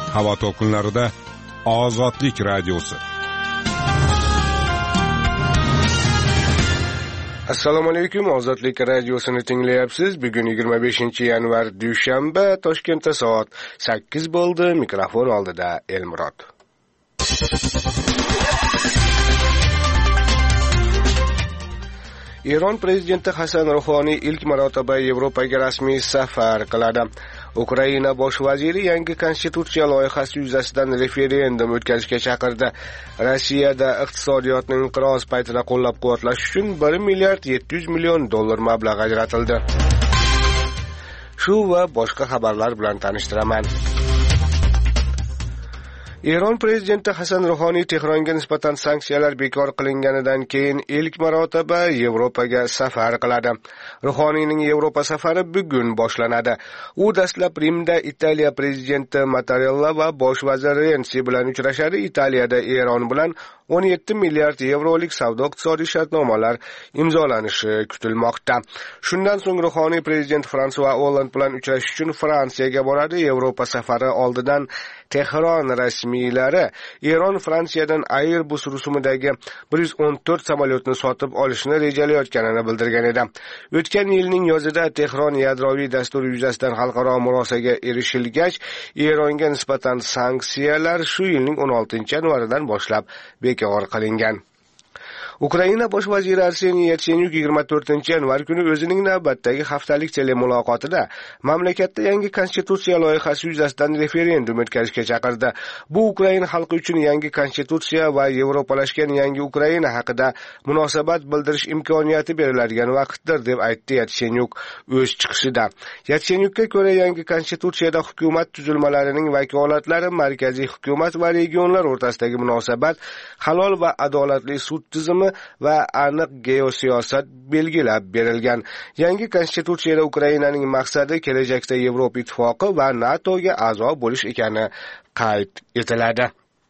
Havo to'lqinlarida Ozodlik radiosi. Assalomu alaykum, Ozodlik radiosini tinglayapsiz. Bugun 25-yanvar dushanba, Toshkentda soat 8 bo'ldi. Mikrofon oldida Elmurod. Eron prezidenti Hasan Ruhoniy ilk marotaba Yevropaga rasmiy safar qiladi. Ukraina bosh vaziri yangi konstitutsiya loyihasi yuzasidan referendum o'tkazishga chaqirdi. Rossiyada iqtisodiyotni inqiroz paytida qo'llab-quvvatlash uchun $1 milliard 700 million mablag' ajratildi. Shu va boshqa xabarlar bilan tanishtiraman. Eron prezidenti Hasan Ruhoniy Tehronga nisbatan sanksiyalar bekor qilinganidan keyin ilk marotaba Yevropaga safar qiladi. Ruhoniyning Yevropa safari bugun boshlanadi. U dastlab Rimda Italiya prezidenti Mattarella va bosh vazir Renzi bilan uchrashadi. Italiyada Eron bilan 17 milliard yevrolik savdo-iqtisodiy shartnomalar imzolanishi kutilmoqda. Shundan so'ng Ruhoniy prezident François Hollande bilan uchrashish uchun Fransiyaga boradi. Yevropa safari oldidan Tehron rasmiylari Eron Fransiyadan Airbus rusumidagi 114 samolyotni sotib olishni rejalayotganini bildirgan edi. O'tgan yilning yozida Tehron yadroviy dasturi yuzasidan xalqaro murosaga erishilgach, Eronga nisbatan sanksiyalar shu yilning 16-yanvaridan boshlab bekor qilingan. Ukraina bosh vaziri Arseniy Yatsenyuk 24-yanvar kuni o'zining navbatdagi haftalik telemuloqotida mamlakatda yangi konstitutsiya loyihasi yuzasidan referendum o'tkazishga chaqirdi. Bu Ukraina xalqi uchun yangi konstitutsiya va Yevropalashgan yangi Ukraina haqida munosabat bildirish imkoniyati beriladigan vaqtdir deb aytdi Yatsenyuk o'z chiqishida. Yatsenyukka ko'ra yangi konstitutsiyada hukumat tuzilmalarining vakolatlari, markaziy hukumat va regionlar o'rtasidagi munosabat, halol va adolatli sud tizimi va aniq geosiyosat belgilab berilgan. Yangi konstitutsiyada Ukrainaning maqsadi kelajakda Yevropa ittifoqi va NATOga a'zo bo'lish ekani qayd etiladi.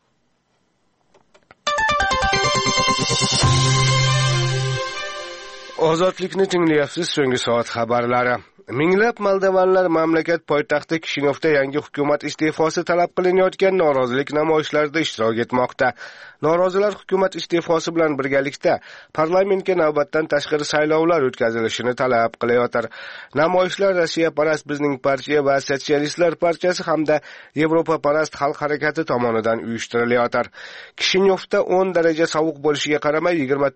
Ozodlikni tinglayapsiz. So'nggi soat xabarlari. Minglab moldovanlar mamlakat poytaxti Kishinyovda yangi hukumat iste'fosi talab qilinayotgan norozilik namoyishlarida ishtirok etmoqda. Norozilar hukumat iste'fosi bilan birgalikda parlamentga navbatdan tashqari saylovlar o'tkazilishini talab qilayotir. Namoyishlar Rossiya parast bizning partiya va sotsialistlar partiyasi hamda Yevropa parast xalq harakati tomonidan uyushtirilayotir. Kishinyovda 10 daraja sovuq bo'lishiga qaramay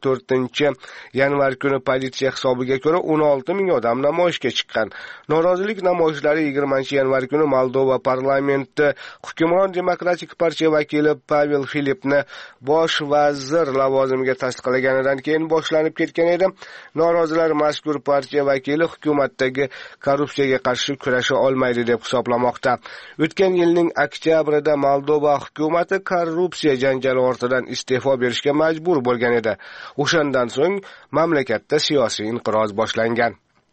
24-yanvar kuni politsiya hisobiga ko'ra 16 ming odam namoyishga chiqqan. Norozilik namoyishlari 20-yanvar kuni Moldova parlamenti hukmron demokratik partiya vakili Pavel Filipni bosh vazir lavozimiga tasdiqlaganidan keyin boshlanib ketgan edi. Norozilar mazkur partiya vakili hukumatdagi korrupsiyaga qarshi kurasha olmaydi deb hisoblamoqda. O'tgan yilning oktyabrida Moldova hukumati korrupsiya janjali ortidan iste'fo berishga majbur bo'lgan edi. O'shandan so'ng mamlakatda siyosiy inqiroz boshlangan.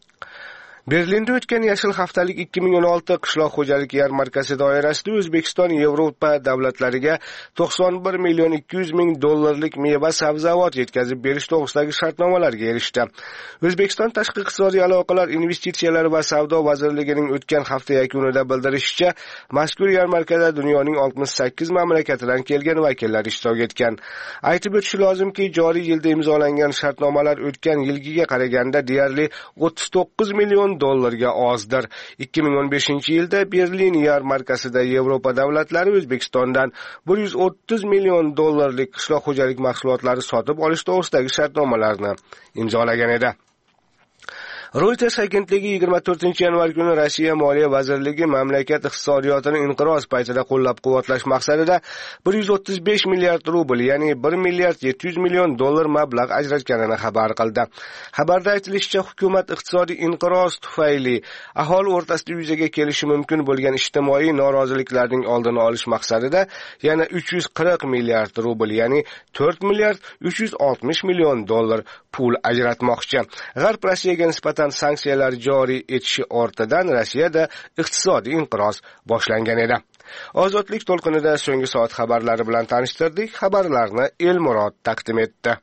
Berlinda o'tgan yashil haftalik 2016 qishloq xo'jaligi yarmarkasi doirasida O'zbekiston Yevropa davlatlariga 91 million 200 ming dollarlik meva-sabzavot yetkazib berish to'g'risidagi shartnomalarga erishdi. O'zbekiston Tashqi iqtisodiy aloqalar, investitsiyalar va savdo vazirligining o'tgan hafta yakunida bildirishicha, mazkur yarmarkada dunyoning 68 mamlakatidan kelgan vakillar ishtirok etgan. Aytib o'tish lozimki, joriy yilda imzolangan shartnomalar o'tgan yilgiga qaraganda deyarli 39 million dollarga ozdir. 2015-yilda Berlin yarmarkasida Yevropa davlatlari O'zbekistondan 130 million dollarlik qishloq xo'jalik mahsulotlari sotib olish to'g'risidagi shartnomalarni imzolagan edi. Reuters agentligi 24-yanvar kuni Rossiya Moliya vazirligi mamlakat iqtisodiyotini inqiroz paytida qo'llab-quvvatlash maqsadida 135 milliard rubl, ya'ni 1 milliard 700 million dollar mablag' ajratganini xabar qildi. Xabarda aytilishicha, hukumat iqtisodiy inqiroz tufayli aholi o'rtasida yuzaga kelishi mumkin bo'lgan ijtimoiy noroziliklarning oldini olish maqsadida yana 340 milliard rubl, ya'ni 4 milliard 360 million dollar pul ajratmoqchi. G'arb Rossiyaga nisbatan sanksiyalar joriy etishi ortidan Rossiyada iqtisodiy inqiroz boshlangan edi. Ozodlik to'lqinida so'nggi soat xabarlari bilan tanishtirdik. Xabarlarni Elmurod taqdim etdi.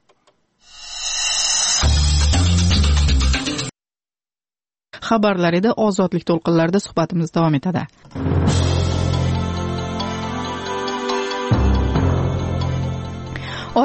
Xabarlar edi. Ozodlik to'lqinlarida suhbatimiz davom etadi.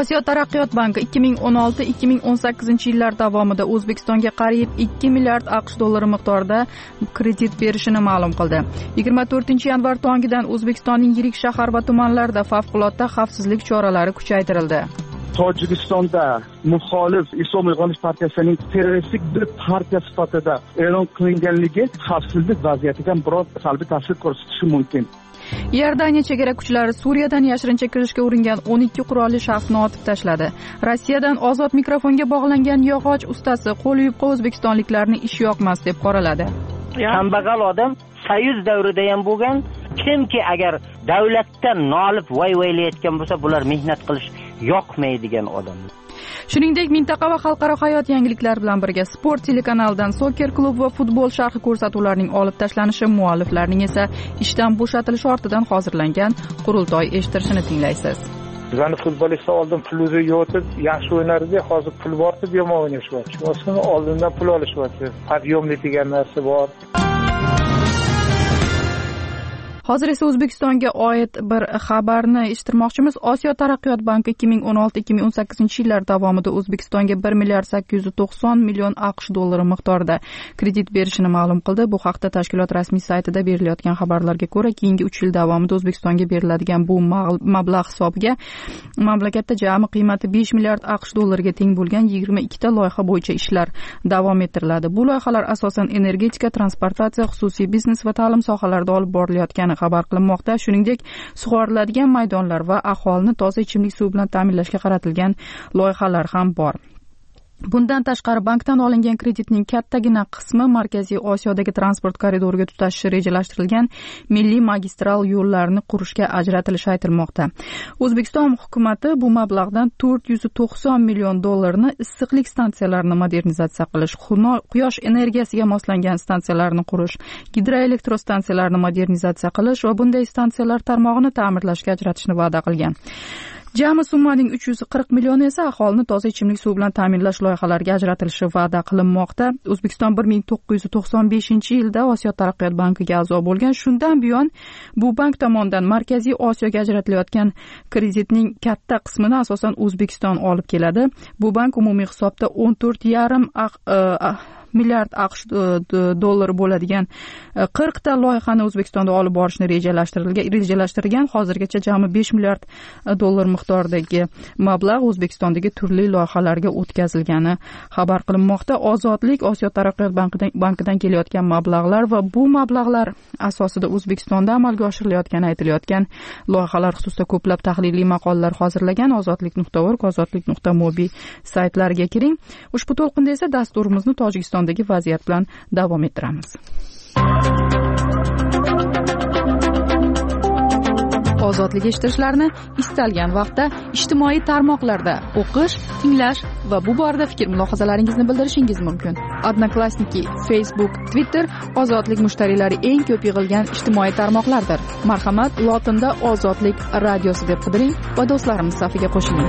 Osiyo taraqqiyot banki 2016-2018 yillar davomida O'zbekistonga qariyb 2 milliard AQSh dollari miqdorida kredit berishini ma'lum qildi. 24 yanvar tongidan O'zbekistonning yirik shahar va tumanlarida favqulodda xavfsizlik choralari kuchaytirildi. Tojikistonda muxolif Islom uyg'onish partiyasining terroristik bir partiya sifatida e'lon qilinganligi xavfsizlik vaziyatiga biroz salbiy ta'sir ko'rsatishi mumkin. Iordaniya chegara kuchlari Suriyadan yashirincha kirishga uringan 12 qurolli shaxsni otib tashladi. Rossiyadan ozod mikrofonga bog'langan yog'och ustasi qo'l yupqa o'zbekistonliklarni ish yoqmas deb qoraladi. Kambag'al odam Soyuz davrida ham bo'lgan, kimki agar davlatdan nolib voy-voylayotgan bo'lsa, bular mehnat qilish yoqmaydigan odam. Shuningdek, mintaqa va xalqaro hayot yangiliklari bilan birga Sport telekanalidan Soccer klub va futbol sharhi ko'rsatuvlarining olib tashlanishi, mualliflarning esa ishdan bo'shatilishi ortidan hozirlangan qurultoy eshittirishini tinglaysiz. Bizani futbolistlar oldin pulni yo'tib yaxshi o'ynardi, hozir pul bor deb yomon o'ynashyapti. Shundan oldindan pul olishyapti. Pod'yomli degan narsa bor. Hozir esa O'zbekistonga oid bir xabarni eshittirmoqchimiz. Osiyo taraqqiyot banki 2016-2018 yillar davomida O'zbekistonga 1 milliard 890 million AQSh dollari miqdorida kredit berishini ma'lum qildi. Bu haqda tashkilot rasmiy saytida berilayotgan xabarlarga ko'ra, keyingi 3 yil davomida O'zbekistonga beriladigan bu mablag' hisobiga mamlakatda jami qiymati 5 milliard AQSh dollariga teng bo'lgan 22 ta loyiha bo'yicha ishlar davom ettiriladi. Bu loyihalar asosan energetika, transportatsiya, xususiy biznes va ta'lim sohalarida olib borilayotgani xabar qilinmoqda. Shuningdek, sug'oriladigan maydonlar va aholini toza ichimlik suvi bilan ta'minlashga qaratilgan loyihalar ham bor. Bundan tashqari bankdan olingan kreditning kattagina qismi Markaziy Osiyodagi transport koridoriga tutashishi rejalashtirilgan milliy magistral yo'llarni qurishga ajratilishi aytilmoqda. O'zbekiston hukumatı bu mablag'dan 490 million dollarni issiqlik stansiyalarini modernizatsiya qilish, quyosh energiyasiga moslangan stansiyalarni qurish, gidroelektrostansiyalarni modernizatsiya qilish va bunday stansiyalar tarmog'ini ta'mirlashga ajratishni va'da qilgan. Jami summaning 340 millioni esa aholini toza ichimlik suvi bilan ta'minlash loyihalariga ajratilishi va'da qilinmoqda. O'zbekiston 1995-yilda Osiyo taraqqiyot bankiga a'zo bo'lgan. Shundan buyon bu bank tomonidan Markaziy Osiyoga ajratilayotgan kreditning katta qismini asosan O'zbekiston olib keladi. Bu bank umumiy hisobda 14,5 milliard AQSh dollari bo'ladigan 40 ta loyihani O'zbekistonda olib borishni rejalashtirgan. Hozirgacha jami 5 milliard dollar miqdoridagi mablag' O'zbekistondagi turli loyihalarga o'tkazilgani xabar qilinmoqda. Ozodlik Osiyo taraqqiyot bankidan kelayotgan mablag'lar va bu mablag'lar asosida O'zbekistonda amalga oshirilayotgani aytilayotgan loyihalar xususida ko'plab tahliliy maqolalar hozirlagan ozodlik.org, ozodlik.mobi saytlariga kiring. Ushbu to'lqinda esa dasturimizni Tojikiston vaziyat bilan davom ettiramiz. Ozodlik eshittirishlarini istalgan vaqtda ijtimoiy tarmoqlarda o'qish, tinglash va bu borada fikr-mulohazalaringizni bildirishingiz mumkin. Odnoklassniki, Facebook, Twitter ozodlik mushtariylari eng ko'p yig'ilgan ijtimoiy tarmoqlardir. Marhamat, lotinda Ozodlik radiosi deb qidiring va do'stlarimiz safiga qo'shiling.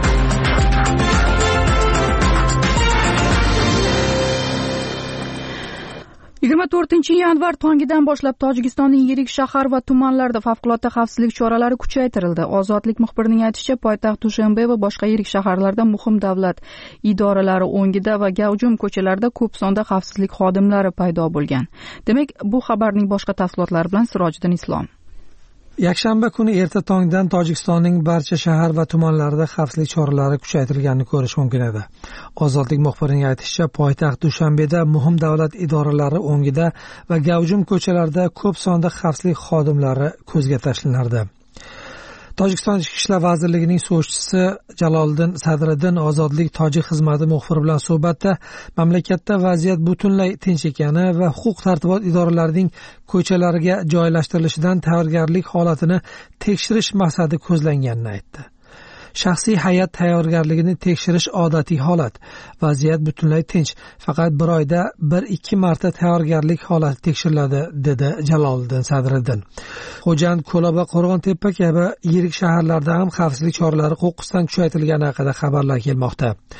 24 yanvar tongidan boshlab Tojikistonning yirik shahar va tumanlarida favqulodda xavfsizlik choralari kuchaytirildi. Ozodlik muxbirining aytishicha, poytaxt Dushanbe va boshqa yirik shaharlarda muhim davlat idoralari o'ngida va gavjum ko'chalarda ko'p sonda xavfsizlik xodimlari paydo bo'lgan. Demak, bu xabarning boshqa tafsilotlari bilan Sirojiddin Islom. Yakshanba kuni erta tongdan Tojikistonning barcha shahar va tumanlarida xavfsizlik choralari kuchaytirilganini ko'rish mumkin edi. Ozodlik muxbirining aytishicha, poytaxt Dushanbeda muhim davlat idoralari o'ngida va gavjum ko'chalarda ko'p sonda xavfsizlik xodimlari ko'zga tashlanardi. Tojikiston Ichki ishlar vazirligining so'zchisi Jaloliddin Sadriddin Ozodlik tojik xizmati muxbiri bilan suhbatda mamlakatda vaziyat butunlay tinch ekani va huquq-tartibot idoralarining ko'chalarga joylashtirilishidan tayyorgarlik holatini tekshirish maqsadi ko'zlanganini aytdi. Shaxsiy hay'at tayyorgarligini tekshirish odatiy holat. Vaziyat butunlay tinch. Faqat bir oyda 1-2 marta tayyorgarlik holati tekshiriladi, dedi Jaloliddin Sadriddin. Xo'jand, Ko'laba, Qo'rg'ontepa kabi yirik shaharlarda ham xavfsizlik choralari qo'qqisdan kuchaytirilgani haqida xabarlar kelmoqda.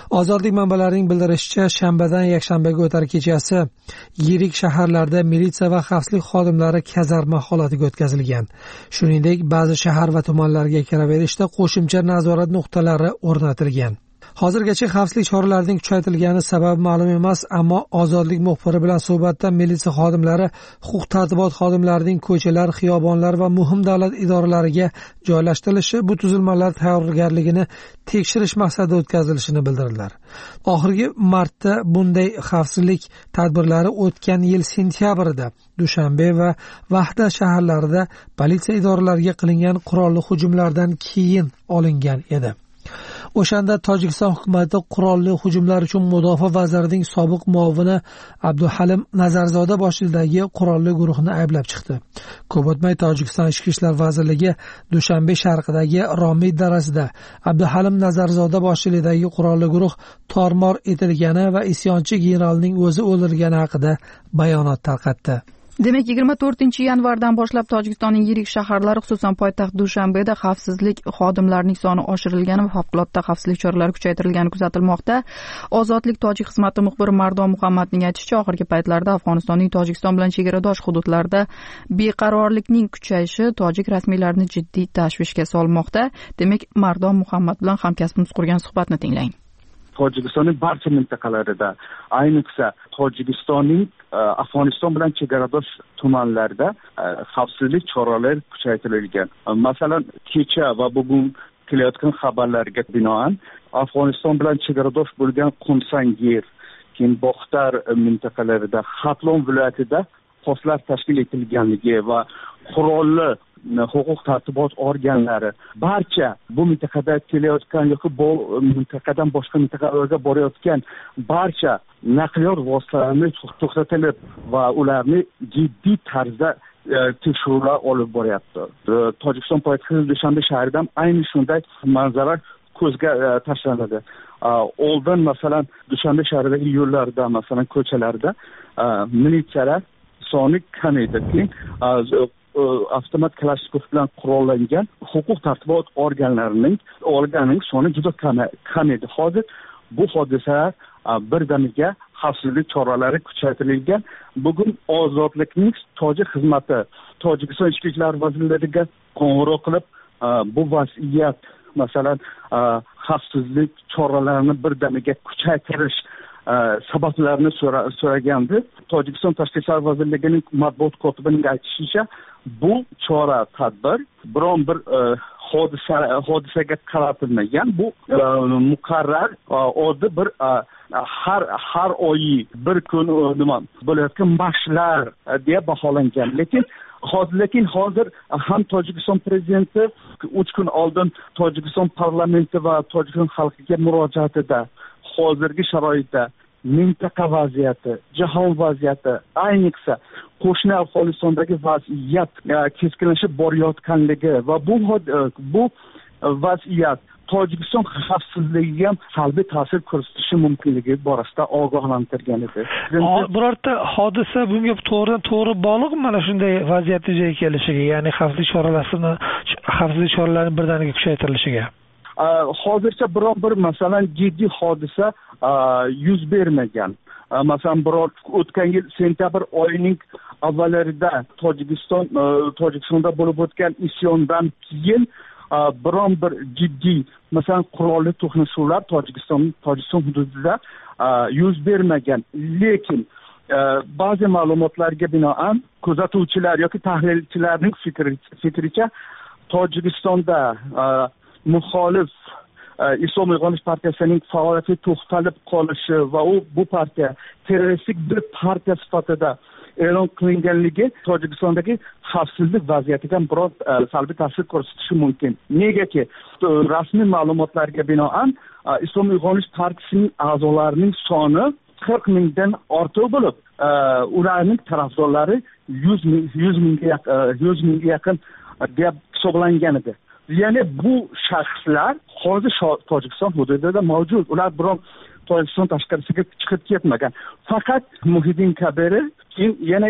Ozodlik manbalarining bildirishicha, shanbadan yakshanbaga o'tar kechasi yirik shaharlarda militsiya va xavfsizlik xodimlari kazarma holatiga o'tkazilgan. Shuningdek, ba'zi shahar va tumanlarga kiraverishda qo'shimcha nazorat nuqtalari o'rnatilgan. Hozirgacha xavfsizlik choralarining kuchaytirilgani sababi ma'lum emas, ammo Ozodlik muxbiri bilan suhbatda militsiya xodimlari huquq-tartibot xodimlarining ko'chalar, xiyobonlar va muhim davlat idoralariga joylashtirilishi bu tuzilmalar tayyorgarligini tekshirish maqsadida o'tkazilishini bildirdilar. Oxirgi martda bunday xavfsizlik tadbirlari o'tgan yil sentyabrida Dushanbe va Vahda shaharlarida politsiya idoralariga qilingan qurolli hujumlardan keyin olingan edi. O'shanda Tojikiston hukumati qurolli hujumlar uchun mudofaa vazirining sobiq muovini Abduhalim Nazarzoda boshchiligidagi qurolli guruhni ayblab chiqdi. Ko'p o'tmay Tojikiston Ichki ishlar vazirligi Dushanbe sharqidagi Romiy darasida Abduhalim Nazarzoda boshchiligidagi qurolli guruh tormor etilgani va isyonchi generalning o'zi o'ldirilgani haqida bayonot tarqatdi. Demak, 24-yanvardan boshlab Tojikistonning yirik shaharlari, xususan poytaxt Dushanbeda xavfsizlik xodimlarining soni oshirilgani va favqulodda xavfsizlik choralari kuchaytirilgani kuzatilmoqda. Ozodlik tojik xizmati muxbiri Mardon Muhammadning aytishicha, oxirgi paytlarda Afg'onistonning Tojikiston bilan chegaradosh hududlarida beqarorlikning kuchayishi tojik rasmiylarini jiddiy tashvishga solmoqda. Demak, Mardon Muhammad bilan hamkasbimiz qurgan suhbatni tinglang. Tojikistonning barcha mintaqalarida, ayniqsa Tojikistonning Afg'oniston bilan chegaradosh tumanlarida xavfsizlik choralari kuchaytirilgan. Masalan, kecha va bugun kelayotgan xabarlarga binoan Afg'oniston bilan chegaradosh bo'lgan Qumsangir, keyin Boxtar mintaqalarida, Xatlon viloyatida postlar tashkil etilganligi va qurolli huquq tartibot organlari barcha bu mintaqada kelayotgan yoki bu mintaqadan boshqa mintaqalarga borayotgan barcha naqliyot vositalarini to'xtatilib va ularni jiddiy tarzda tekshiruvlar olib boryapti. Tojikiston poytaxti Dushanbe shahridan ayni shunday manzara ko'zga tashlanadi. Oldin masalan Dushanbe shahridagi yo'llarda, masalan ko'chalarda militsiyalar soni kam edi. Avtomat kalashnikov bilan qurollangan huquq tartibot organlarining soni juda kam edi. Hozir bu hodisalar birdaniga xavfsizlik choralari kuchaytirilgan. Bugun Ozodlikning tojik xizmati Tojikiston Ichki ishlar vazirligiga qo'ng'iroq qilib, bu vaziyat, masalan, xavfsizlik choralarini birdaniga kuchaytirish sabablarini so'ragandi. Tojikiston Tashqi ishlar vazirligining matbuot kotibining aytishicha, bu chora tadbir biron bir hodisaga qaratilmagan. Bu muqarrar oddiy bir har oyi bir kun bo'layotgan mashqlar deb baholangan. Lekin hozir ham Tojikiston prezidenti 3 kun oldin Tojikiston parlamenti va Tojikiston xalqiga murojaatida hozirgi sharoitda mintaqa vaziyati, jahon vaziyati, ayniqsa qo'shni Afg'onistondagi vaziyat keskinlashib borayotganligi va bu vaziyat Tojikiston xavfsizligiga ham salbiy ta'sir ko'rsatishi mumkinligi borasida ogohlantirgan edi. Birorta hodisa bunga to'g'ri bog'liqmi mana shunday vaziyat yuzaga kelishiga, ya'ni xavfsizlik choralarining birdaniga kuchaytirilishiga? Hozircha biron bir masalan jiddiy hodisa yuz bermagan. Masalan, o'tgan yil sentyabr oyining avvallarida Tojikistonda bo'lib o'tgan isyondan keyin biron bir jiddiy, masalan, qurolli to'qnashuvlar Tojikiston hududida yuz bermagan. Lekin ba'zi ma'lumotlarga binoan kuzatuvchilar yoki tahlilchilarning fikricha Tojikistonda muxolif Islom uyg'onish partiyasining faoliyati to'xtalib qolishi va bu partiya terroristik bir partiya sifatida e'lon qilinganligi Tojikistondagi xavfsizlik vaziyatiga biroz salbiy ta'sir ko'rsatishi mumkin. Negaki rasmiy ma'lumotlarga binoan Islom uyg'onish partiyasining a'zolarining soni 40 mingdan ortiq bo'lib, ularning tarafdorlari 100 mingga yaqin deb hisoblangan edi. Ya'ni bu shaxslar hozir Tojikiston hududida mavjud. Ular biron Tojikiston tashqarisiga chiqib ketmagan. Faqat Muhiddin Kabirov, keyin yana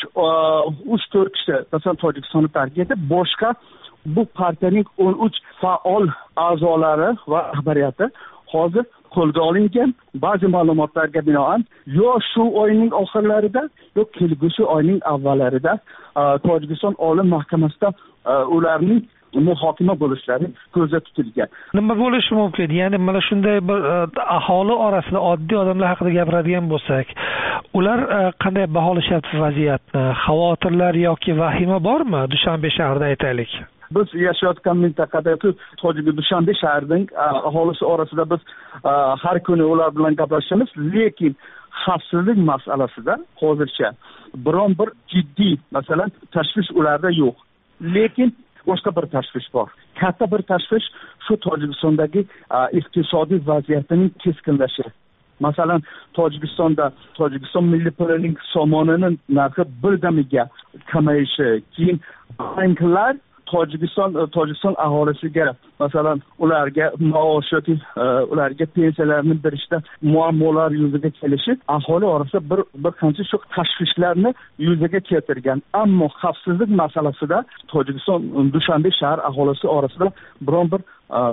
3-4 kishi masalan Tojikistonni tark etib, boshqa bu partiyaning 13 faol a'zolari va rahbariyati hozir qo'lga olingan. Ba'zi ma'lumotlarga binoan yo shu oyning oxirlarida yo kelgusi oyning avvallarida Tojikiston Oliy Mahkamasida ularning muhokama bo'lishlari ko'zda tutilgan. Nima bo'lishi mumkin? Ya'ni mana shunday bir aholi orasida oddiy odamlar haqida gapiradigan bo'lsak, ular qanday baholashyapti vaziyatni? Xavotirlar yoki vahima bormi? Dushanbe shahrida aytaylik. Biz yashayotgan mintaqada Dushanbe shahrining aholisi orasida biz har kuni ular bilan gaplashamiz, lekin xavfsizlik masalasida hozircha biron bir jiddiy, masalan, tashvish ularda yo'q. Lekin boshqa bir tashvish bor. Katta bir tashvish shu Tojikistondagi iqtisodiy vaziyatning keskinlashishi. Masalan, Tojikiston milliy pulning somonining narxi birdaniga kamayishi, keyin banklar Tojikiston aholisiga, masalan, ularga maosh yoki ularga pensiyalarni berishda muammolar yuzaga kelishi aholi orasida bir qancha shu tashvishlarni yuzaga keltirgan. Ammo xavfsizlik masalasida Tojikiston Dushanbe shahar aholisi orasida biron bir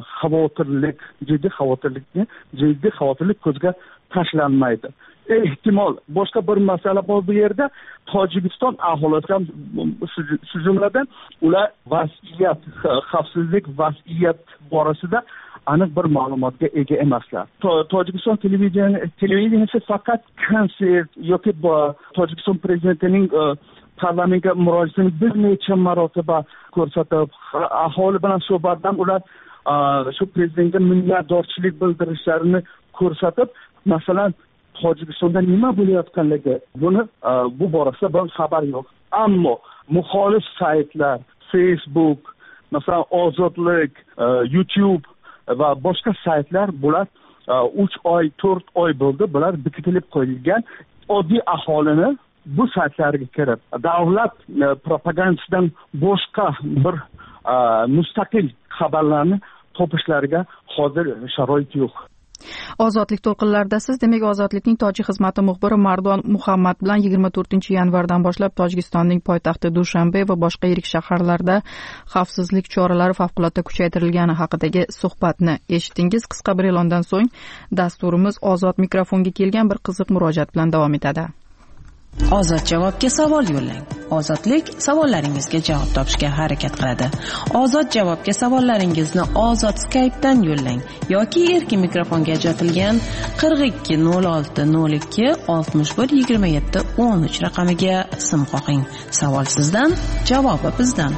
jiddiy xavotirlik ko'zga tashlanmaydi. Ehtimol boshqa bir masala bor bu yerda. Tojikiston aholisi ham shu jumladan ular xavfsizlik vaziyat borasida aniq bir ma'lumotga ega emaslar. Tojikiston televideniyasi faqat konsert yoki Tojikiston prezidentining parlamentga murojaatini bir necha marotaba ko'rsatib, aholi bilan suhbatdan ular shu prezidentga minnatdorchilik bildirishlarini ko'rsatib, masalan, Tojikistonda nima bo'layotganligi bu borasida bir xabar yo'q. Ammo muxolif saytlar, Facebook, masalan, Ozodlik, YouTube va boshqa saytlar bular 3 oy, 4 oy bo'ldi, bular bekitilib qo'yilgan. Oddiy aholini bu saytlarga kirib, davlat propagandasidan boshqa bir mustaqil xabarlarni topishlariga hozir sharoit yo'q. Ozodlik to'lqinlarida siz, demak, Ozodlikning tojik xizmati muxbiri Mardon Muhammad bilan 24-yanvardan boshlab Tojikistonning poytaxti Dushanbe va boshqa yirik shaharlarda xavfsizlik choralari favqulodda kuchaytirilgani haqidagi suhbatni eshitdingiz. Qisqa bir e'londan so'ng dasturimiz Ozod mikrofonga kelgan bir qiziq murojaat bilan davom etadi. Ozod javobga savol yo'llang. Ozodlik savollaringizga javob topishga harakat qiladi. Ozod javobga savollaringizni Ozod Skype'dan yo'llang yoki erkin mikrofonga ajratilgan 42 06 02 61 27 13 raqamiga sim qo'ying. Savol sizdan, javobi bizdan.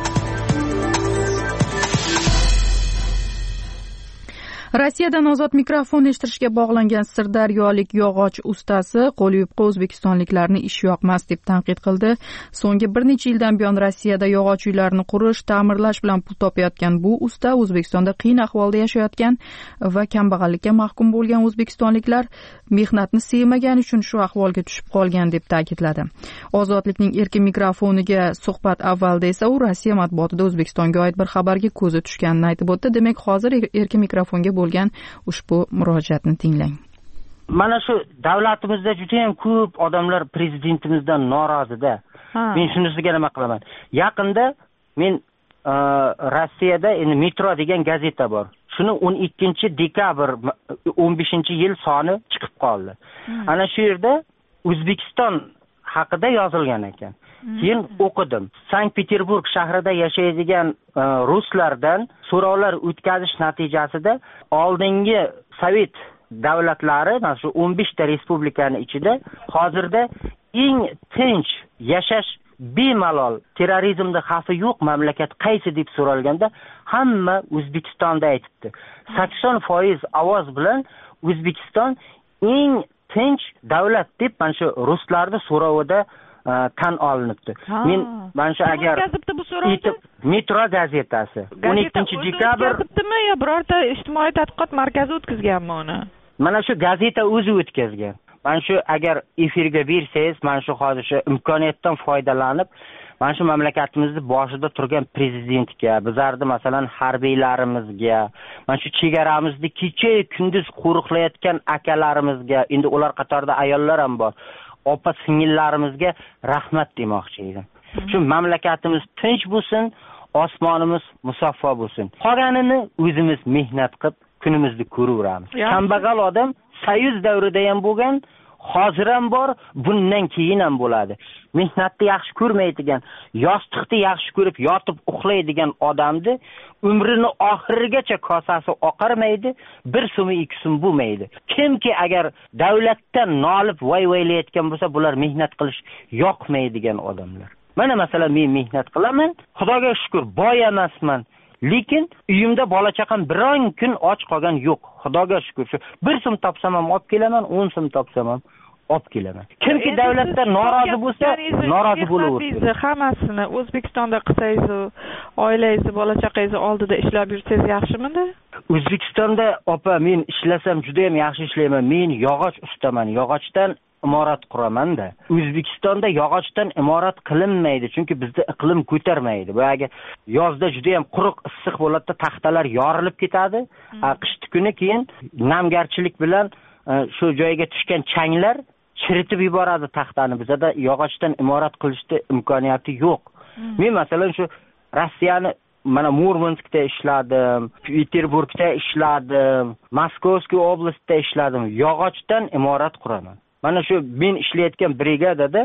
Rossiyadan ozod mikrofon eshittirishga bog'langan sirdaryolik yog'och ustasi qo'l yupqa o'zbekistonliklarni ish yoqmas deb tanqid qildi. So'nggi bir necha yildan buyon Rossiyada yog'och uylarni qurish, ta'mirlash bilan pul topayotgan bu usta O'zbekistonda qiyin ahvolda yashayotgan va kambag'allikka mahkum bo'lgan o'zbekistonliklar mehnatni sevmagani uchun shu ahvolga tushib qolgan deb ta'kidladi. Ozodlikning erkin mikrofoniga suhbat avvalda esa u Rossiya matbuotida O'zbekistonga oid bir xabarga ko'zi tushganini aytib o'tdi. Demak, hozir erkin mikrofonga bo'lgan ushbu murojaatni tinglang. Mana shu davlatimizda juda ham ko'p odamlar prezidentimizdan norozi-da. Men shunisiga nima qilaman? Yaqinda men Rossiyada endi Metro degan gazeta bor. Shuni 12-dekabr 15-yil soni chiqib qoldi. Ana shu yerda O'zbekiston haqida yozilgan ekan. Keyin o'qidim. Sankt-Peterburg shahrida yashaydigan ruslardan so'rovlar o'tkazish natijasida oldingi Sovet davlatlari, mana shu 15 ta respublikaning ichida hozirda eng tinch yashash, bemalol terrorizmda xavfi yo'q mamlakat qaysi deb so'ralganda hamma O'zbekistonda aytibdi. 80% ovoz bilan O'zbekiston eng tinch davlat deb mana shu ruslarning so'rovida tan olinibdi. Men mana shu agar Metro gazetasi 12-dekabr yo birorta ijtimoiy tadqiqot markazi o'tkazganmi uni? Mana shu gazeta o'zi o'tkazgan. Mana shu agar efirga bersangiz, mana shu hozir shu imkoniyatdan foydalanib, mana shu mamlakatimizning boshida turgan prezidentga, bizlarning masalan harbiylarimizga, mana shu chegaramizni kecha kunduz qo'riqlayotgan akalarimizga, endi ular qatorida ayollar ham bor, opa singillarimizga rahmat demoqchi edim. Shu mamlakatimiz tinch bo'lsin, osmonimiz musaffo bo'lsin. Qolganini o'zimiz mehnat qilib kunimizni ko'raveramiz. Kambag'al odam Soyuz davrida ham bo'lgan, hozir ham bor, bundan keyin ham bo'ladi. Mehnatni yaxshi ko'rmaydigan, yostiqni yaxshi ko'rib yotib uxlaydigan odamni umrini oxirigacha kosasi oqarmaydi, 1 so'm 2 so'm bo'lmaydi. Kimki agar davlatdan nolib voy-voylayotgan bo'lsa, bular mehnat qilish yoqmaydigan odamlar. Mana masalan men mehnat qilaman, Xudoga shukr, boy emasman. Lekin uyimda bola chaqam biron kun och qolgan yo'q. Xudoga shukr. 1 so'm topsam ham olib kelaman, 10 so'm topsam ham olib kelaman. Kimki davlatdan norozi bo'lsa, norozi bo'laversin. Hammasini O'zbekistonda qilsangiz, oilangizni, bola chaqangizni oldida ishlab yursangiz yaxshimidi? O'zbekistonda opa, men ishlasam juda ham yaxshi ishlayman. Men yog'och ustaman. Yog'ochdan imorat quraman-da. O'zbekistonda yog'ochdan imorat qilinmaydi, chunki bizda iqlim ko'tarmaydi. Boyaga yozda juda ham quruq, issiq bo'ladi, taxtalar yorilib ketadi. Qishki kuni keyin namgarchilik bilan shu joyga tushgan changlar chiritib yuboradi taxtani. Bizda yog'ochdan imorat qilishda imkoniyati yo'q. Men masalan shu Rossiyani mana Murmanskda ishladim, Peterburgda ishladim, Moskovskiy oblastda ishladim. Yog'ochdan imorat quraman. Mana shu men ishlayotgan brigadada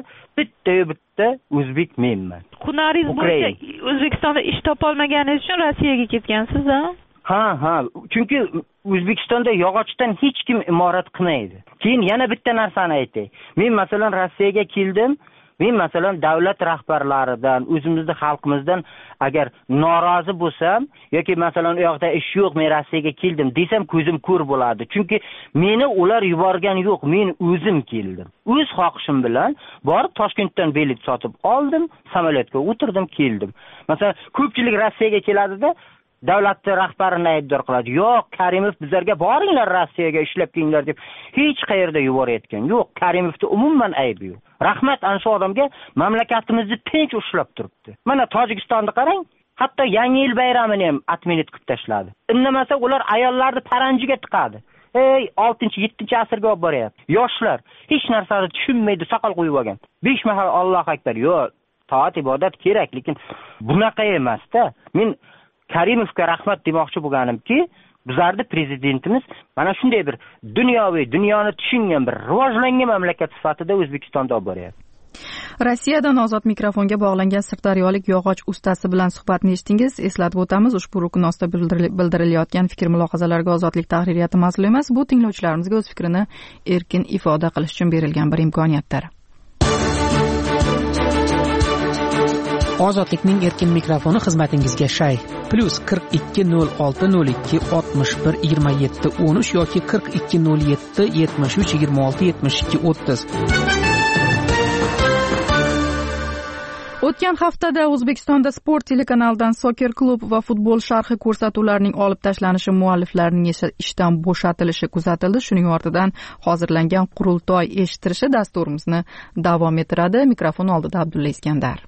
bitta o'zbek menman. Hunaringiz bo'yicha O'zbekistonda ish topolmaganingiz uchun Rossiyaga ketgansiz-a? Ha, chunki O'zbekistonda yog'ochdan hech kim imorat qilmaydi. Keyin yana bitta narsani aytay. Men masalan Rossiyaga keldim. Men masalan davlat rahbarlaridan, o'zimizning xalqimizdan agar norozi bo'lsam yoki masalan u yoqda ish yo'q, men Rossiyaga keldim desam, ko'zim ko'r bo'ladi. Chunki meni ular yuborgan yo'q, men o'zim keldim. O'z xohishim bilan borib Toshkentdan bilet sotib oldim, samolyotga o'tirdim, keldim. Masalan, ko'pchilik Rossiyaga keladi-da, davlat rahbarini aybdor qiladi. Yo'q, Karimov bizlarga boringlar Rossiyaga ishlab kelinglar deb hech qayerda yuborayotgan yo'q. Karimovda umuman aybi yo'q. Rahmat ana shu odamga mamlakatimizni tinch ushlab turibdi. Mana Tojikistonni qarang, hatto Yangi yil bayramini ham atminit qilib tashladi. Indamasa ular ayollarni paranjiga tiqadi. 6-7-asrga olib boryapti. Yoshlar hech narsani tushunmaydi, soqol qo'yib olgan. 5 mahal Alloh akbar. Yo'q, toat ibodat kerak, lekin bunaqa emas-da. Men Karimovga rahmat demoqchi bo'lganimki, bizlarning prezidentimiz mana shunday bir dunyoni tushungan bir rivojlangan mamlakat sifatida O'zbekistonda olib boryapti. Rossiyadan ozod mikrofonga bog'langan sirdaryolik yog'och ustasi bilan suhbatni eshitdingiz. Eslatib o'tamiz, ushbu rukun ostida bildirilayotgan fikr-mulohazalarga ozodlik tahririyati mas'ul emas. Bu tinglovchilarimizga o'z fikrini erkin ifoda qilish uchun berilgan bir imkoniyatdir. Ozodlikning erkin mikrofoni xizmatingizga shay. +42 06 02 61 27 13 yoki 42 07 73 26 72 30. O'tgan haftada O'zbekistonda Sport telekanalidan Soccer klub va futbol sharhi ko'rsatuvlarining olib tashlanishi, mualliflarning ishdan bo'shatilishi kuzatildi. Shuning ortidan hozirlangan qurultoy eshittirishi dasturimizni davom ettiradi. Mikrofon oldida Abdulla Iskandar.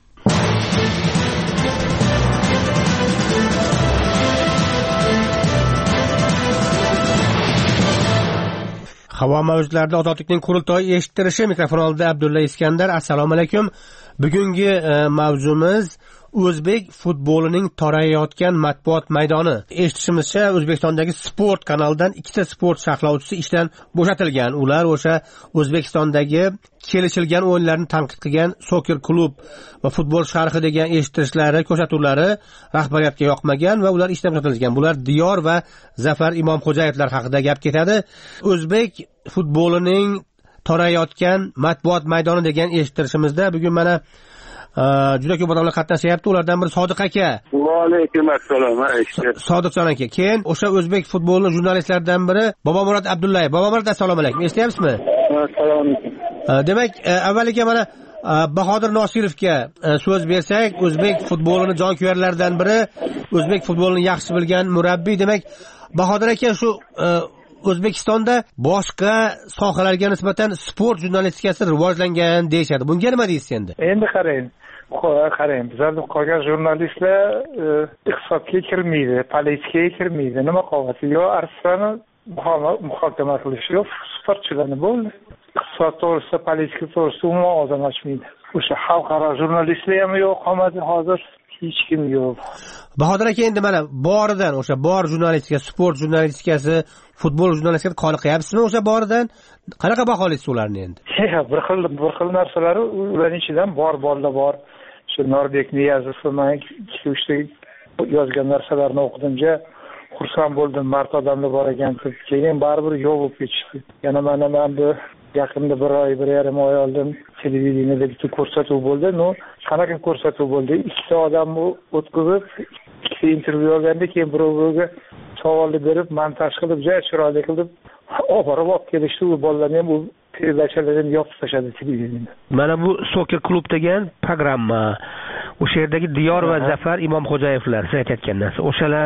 Havo mavjlarida ozodlikning qurultoyi eshittirishi, mikrofon oldida Abdulla Iskandar. Assalomu alaykum. Bugungi mavzumiz o'zbek futbolining torayayotgan matbuot maydoni. Eshitishimizcha, O'zbekistondagi Sport kanalidan 2 sport sharhlovchisi ishdan bo'shatilgan. Ular o'sha O'zbekistondagi kelishilgan o'yinlarni tanqid qilgan Soccer klub va futbol sharhi degan eshittirishlari, ko'rsatuvlari rahbariyatga yoqmagan va ular ishdan bo'shatilgan. Bular Diyor va Zafar Imomxo'jayevlar haqida gap ketadi. O'zbek futbolining torayayotgan matbuot maydoni degan eshittirishimizda bugun mana juda ko'p odamlar qatnashyapti. Ulardan biri Sodiq aka. Va alaykum assalom. Sodiqjon aka. Keyin o'sha o'zbek futbolining jurnalistlaridan biri Bobomurod Abdullayev. Bobomurod, assalomu alaykum. Eshityapsizmi? Assalomu alaykum. Demak, avvaliga mana Bahodir Nosirovga so'z bersak, o'zbek futbolining jonkuyarlaridan biri, o'zbek futbolini yaxshi bilgan murabbiy. Demak, Bahodir aka, shu O'zbekistonda boshqa sohalarga nisbatan sport jurnalistikasi rivojlangan deyshadi. Bunga nima deysiz endi? Endi qarang, bizlarning qolgan jurnalistlar iqtisodga kirmaydi, politikaga kirmaydi. Nima qoladi? Yo arsani muhokama qilish, yo sportchilarni bo'ldi. Iqtisod to'g'risida, politika to'g'risida umuman odam ochmaydi. O'sha xalqaro jurnalistlar ham yo'q qolmadi hozir. hech kim yo'q. Bahodir aka, endi mana boridan o'sha bor jurnalistika, sport jurnalistikasi, futbol jurnalistikasi qoniqyapsizmi o'sha boridan? Qanaqa baholaysiz ularni endi? Bir xil narsalari ularning ichidan bolalar bor. Shu Norbek Niyazov man 2-3 yozgan narsalarini o'qidimja xursand bo'ldim. Mart odamlar bor ekan deb. Keyin baribir yo'q bo'lib ketishdi. Yana mana bu yaqinda 1.5 oy oldin televideniyada bitta ko'rsatuv bo'ldi. Qanaqa ko'rsatuv bo'ldi? Ikkita odamni o'tkazib, ikkita intervyu olganda, keyin biroviga savolni berib, montaj qilib, chiroyli qilib olib kelishdi. U bolalarni ham u televideniyani yopib tashladi televideniyani. Mana bu Soccer Club degan programma. O'sha yerdagi Diyor va Zafar Imomxo'jayevlar siz aytayotgan narsa. O'shalar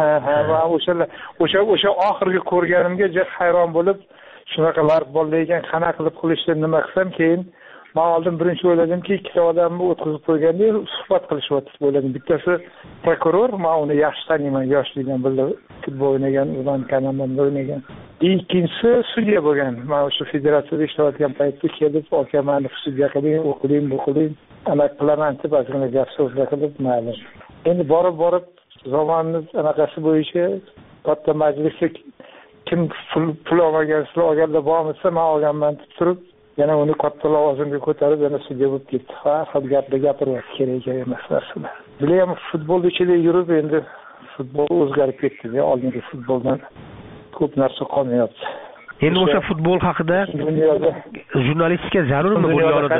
o'sha oxirgi ko'rganimga hayron bo'lib, shunaqa larb bolalar ekan, qanaqa qilib qilishdi, nima qilsam, keyin men oldin birinchi o'yladimki, ikkita odamni o'tkazib qo'yganda suhbat qilishyapti o'yladim. Bittasi prokuror, men uni yaxshi taniyman, yoshlikdan birga futbol o'ynagan, ular kanalda o'ynagan. Ikkinchisi sudya bo'lgan. Men o'sha federatsiyada ishlayotgan paytda kelib, aka meni sudya qiling, o'qiling, ana qilaman deb ozgina gap so'zlar qilib, mayli. Endi borib zamonning anaqasi bo'yicha katta majlisga kim pul olmagan, sizlar olganlar bormisa, men olganman deb turib, yana uni katta lavozimga ko'tarib, yana sudya bo'lib ketdi. Har gapda gapiryapti, kerak emas narsalar. Bilaman, futbol ichida yurib, endi futbol o'zgarib ketdi. Oldingi futboldan ko'p narsa qolmayapti. Endi o'sha futbol haqida jurnalistika zarurmi bu yo'lda?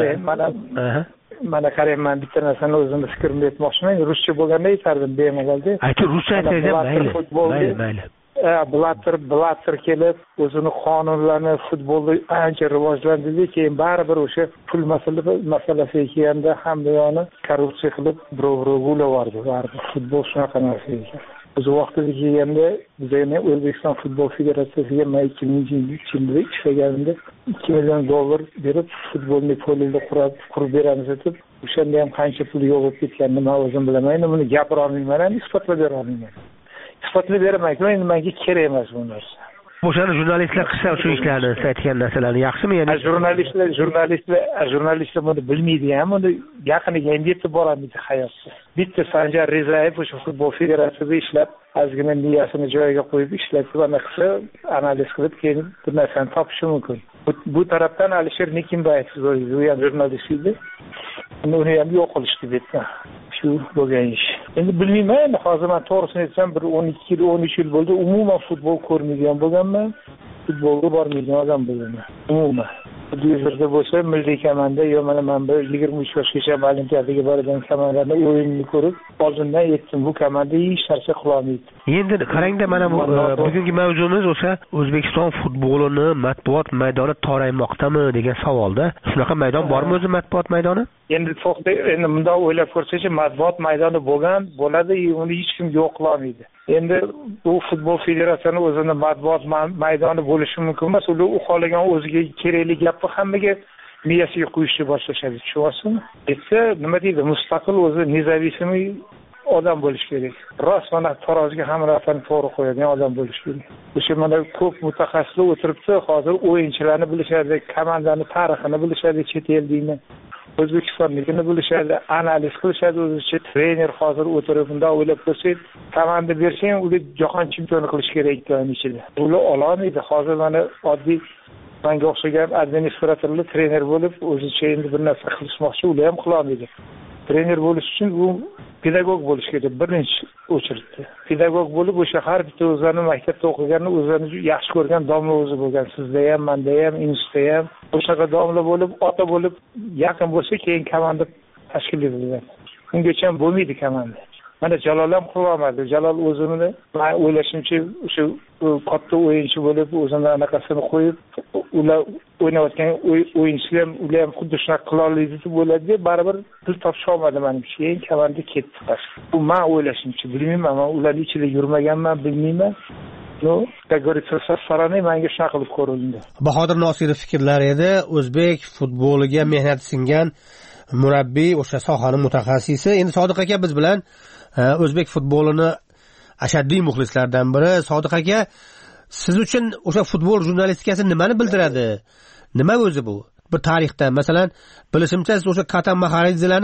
Mana qarayman, bitta narsani o'zimni fikrimni aytmoqchiman. Ruscha bo'lganda aytardim, bemalolda. Aytib, ruscha aytsangiz mayli. Blatter kelib, o'zini qonunlarni futbolda ancha rivojlantirdi, keyin baribir o'sha pul masalasiga kelganda hamma yoni korrupsiya qilib, birov-birov bo'laverdi. Baribir futbol shunaqa narsa ekan. O'z vaqtida kelganda, bizning O'zbekiston futbol federatsiyasiga 2000 yilda ishlaganimda $2 million berib, futbolni polida qurib beramiz deb, o'shanda ham qancha pul yo'q bo'lib ketganini men o'zim bilaman. Buni gapira olmayman, isbotlab bera olmayman. Isbotlab beraman-ku, endi menga kerak emas bu narsa. O'shani jurnalistlar qilsa shu ishlarni, siz aytgan narsalarni yaxshimi? Ya'ni jurnalistlar buni bilmaydi ham, uni yaqiniga ham yetib borolmaydi hayotda. Bitta Sanjar Rizayev o'sha futbol federatsiyasida ishlab, ozgina niyasini joyiga qo'yib ishlatib, ana qilsa, analiz qilib, keyin bu narsani topishi mumkin. Bu tarafdan Alisher Nikimbayev u ham jurnalist edi. Uni ham yo'q qilishdi bitta. Shu bo'lgan ish. Endi bilmayman, hozir men to'g'risini aytsam, bir 12 yil, 13 yil bo'ldi, umuman futbol ko'rmaydigan bo'lganman. Futbolga bormaydigan odam bo'laman. Umuman. Televizorda bo'lsa, milliy komanda, yo mana men 23 yoshgacha olimpiadaga borgan komandalarni o'yinini ko'rib, oldindan aytdim, bu komanda hech narsa qila olmaydi. Endi qarangda, mana bu bugungi mavzuimiz o'sha O'zbekiston futbolini matbuot maydoni toraymoqdami degan savolda. Shunaqa maydon bormi o'zi matbuot maydoni? Endi bunday o'ylab ko'rsangiz, matbuot maydoni bo'ladi, uni hech kim yo'q qila olmaydi. Endi bu futbol federatsiyasining o'zini matbuot maydoni bo'lishi mumkin emas. Ular xohlagan o'ziga kerakli gapni hammaga miyasiga qo'yishni boshlashadi, tushunyapsizmi? Esa nima deydi, mustaqil o'zi nezavisimiy odam bo'lish kerak. Rost mana taroziga hamma narsani to'g'ri qo'yadigan odam bo'lish kerak. O'sha mana ko'p mutaxassislar o'tiribdi, hozir o'yinchilarni bilishadi, komandani tarixini bilishadi, chet eldingni. O'zbekistonnikini bilishadi, analiz qilishadi, o'zicha trener hozir o'tirib bunday o'ylab ko'rsak, komanda bersang, uni jahon chempioni qilish kerak ikkining ichida. Ular ololmaydi. Hozir mana oddiy menga o'xshagan administratorlar trener bo'lib, o'zicha endi bir narsa qilishmoqchi, ular ham qila olmaydi. Trener bo'lish uchun u pedagog bo'lish kerak, birinchi o'chirdi. Pedagog bo'lib, o'sha har bitta o'zlarini maktabda o'qiganni, o'zlarini yaxshi ko'rgan domla o'zi bo'lgan. Sizda ham, menda ham, institutda ham o'shaqa domla bo'lib, ota bo'lib, yaqin bo'lsa, keyin komanda tashkil etiladi. Ungacha ham bo'lmaydi komanda. Mana Jalol ham qila olmadi. Jalol o'zini, men o'ylashimcha, o'sha katta o'yinchi bo'lib, o'zini anaqasini qo'yib, ular o'ynayotgan o'yinchilar ham ular ham xuddi shunaqa qila oladi deb o'yladi, baribir pul topisha olmadi menimcha. Keyin komanda ketdi. Bu men o'ylashimcha, bilmayman, men ularning ichida yurmaganman, bilmayman. как говорится, со стороны menga shunaqa qilib ko'rindi. Bahodir Nosirov fikrlari edi. O'zbek futboliga mehnat singan murabbiy, o'sha sohaning mutaxassisi. Endi Sodiq aka biz bilan o'zbek futbolini ashaddiy muxlislardan biri. Sodiq aka, siz uchun o'sha futbol jurnalistikasi nimani bildiradi? Nima o'zi bu? Bir tarixda, masalan, bilishimcha siz o'sha Katan Maxaridzelarni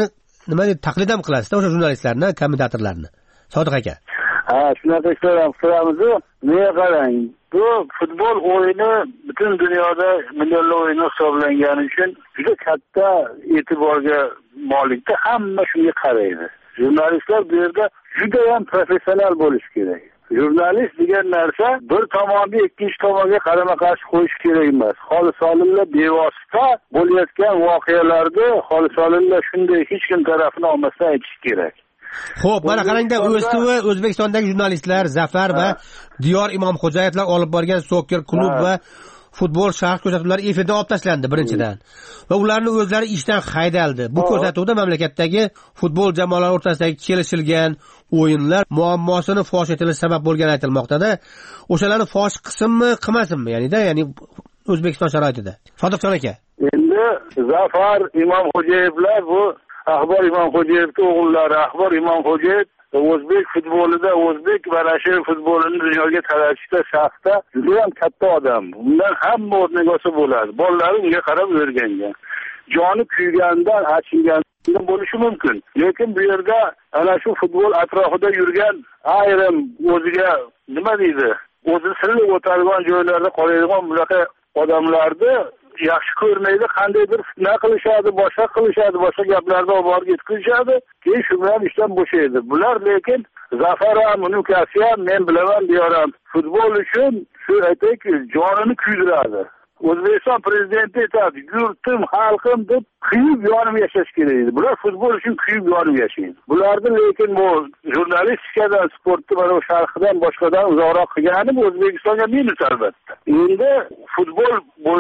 nima deydi, taqlid ham qilasizda o'sha jurnalistlarni, kommentatorlarni. Sodiq aka. Ha, shunaqa ishlar ham qilamiz-ku. Nega qarang, bu futbol o'yini butun dunyoda millionlar o'yini hisoblangani uchun juda katta e'tiborga molikda, hamma shunga qaraydi. Jurnalistlar bu yerda juda ham professional bo'lish kerak. Jurnalist degan narsa bir tomonni ikkinchi tomonga qarama-qarshi qo'yish kerak emas. Xolis-xolislar bevosita bo'layotgan voqealarni xolis-xolislar shunday hech kim tarafini olmasdan aytish kerak. Xo'p, mana qarangda, O'zbekistondagi jurnalistlar Zafar va Diyor Imomxo'jayevlar olib borgan Soccer klub va futbol sharh ko'rsatuvlari efirdan olib tashlandi birinchidan. Va ularni o'zlari ishdan haydaldi. Bu ko'rsatuvda mamlakatdagi futbol jamoalari o'rtasidagi kelishilgan o'yinlar muammosini fosh etilishi sabab bo'lgani aytilmoqda-da. O'shalarni fosh qilsinmi, qilmasinmi? Ya'ni O'zbekiston sharoitida. Sodiqjon aka. Endi Zafar Imomxo'jayevlar bu Axbor Imomxo'jayevning o'g'illari. Axbor Imomxo'jayev o'zbek futbolida, o'zbek mana shu futbolini dunyoga taratishda shaxsda juda ham katta odam. Undan hamma o'rniga olsa bo'ladi. Bolalari unga qarab o'rgangan. Joni kuygandan, achingandan bo'lishi mumkin. Lekin bu yerda ana shu futbol atrofida yurgan ayrim o'ziga nima deydi, o'zi sirli o'tadigan joylarda qoladigan bunaqa odamlarni yaxshi ko'rmaydi, qandaydir fitna qilishadi, boshqa gaplarni olib borib yetkazishadi, keyin shu bilan ishdan bo'shaydi. Bular lekin Zafar ham, uning ukasi ham, men bilaman diyoram, futbol uchun shu aytayki, jonini kuydiradi. O'zbekiston prezidenti aytadi, yurtim, xalqim deb kuyib yonib yashash kerak edi. Bular futbol uchun kuyib yonib yashaydi. Bularni lekin bu jurnalistikadan, sportni mana sharhdan boshqadan uzoqroq qilgani bu O'zbekistonga minus albatta. Endi futbol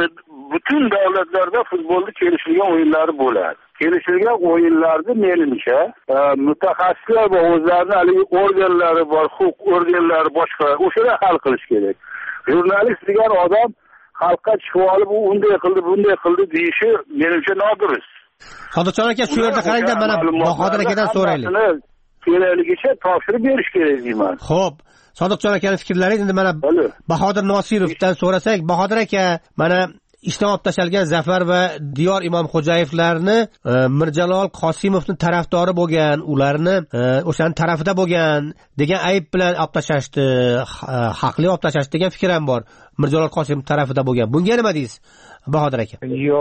butun davlatlarda futbolni kelishilgan o'yinlari bo'ladi. Kelishilgan o'yinlarni menimcha mutaxassislar va o'zlarining haligi organlari bor, huquq organlari boshqa, o'shalar hal qilish kerak. Jurnalist degan odam xalqqa chiqib olib, u unday qildi, bunday qildi deyishi menimcha nodurust. Sodiqjon aka, shu yerda qarangda, mana Bahodir akadan so'raylik. Kerakligicha topshirib berish kerak deyman. Xo'p, Sodiqjon akaning fikrlaringiz endi mana Bahodir Nosirovdan so'rasak, Bahodir aka, mana ishdan olib tashalgan Zafar va Diyor Imomxo'jayevlarni Mirjalol Qosimovning tarafdori bo'lgan, ularni o'shaning tarafida bo'lgan degan ayb bilan olib tashashdi, haqli olib tashashdi degan fikr ham bor. Mirjalol Qosimov tarafida bo'lgan. Bunga nima deysiz, Bahodir aka?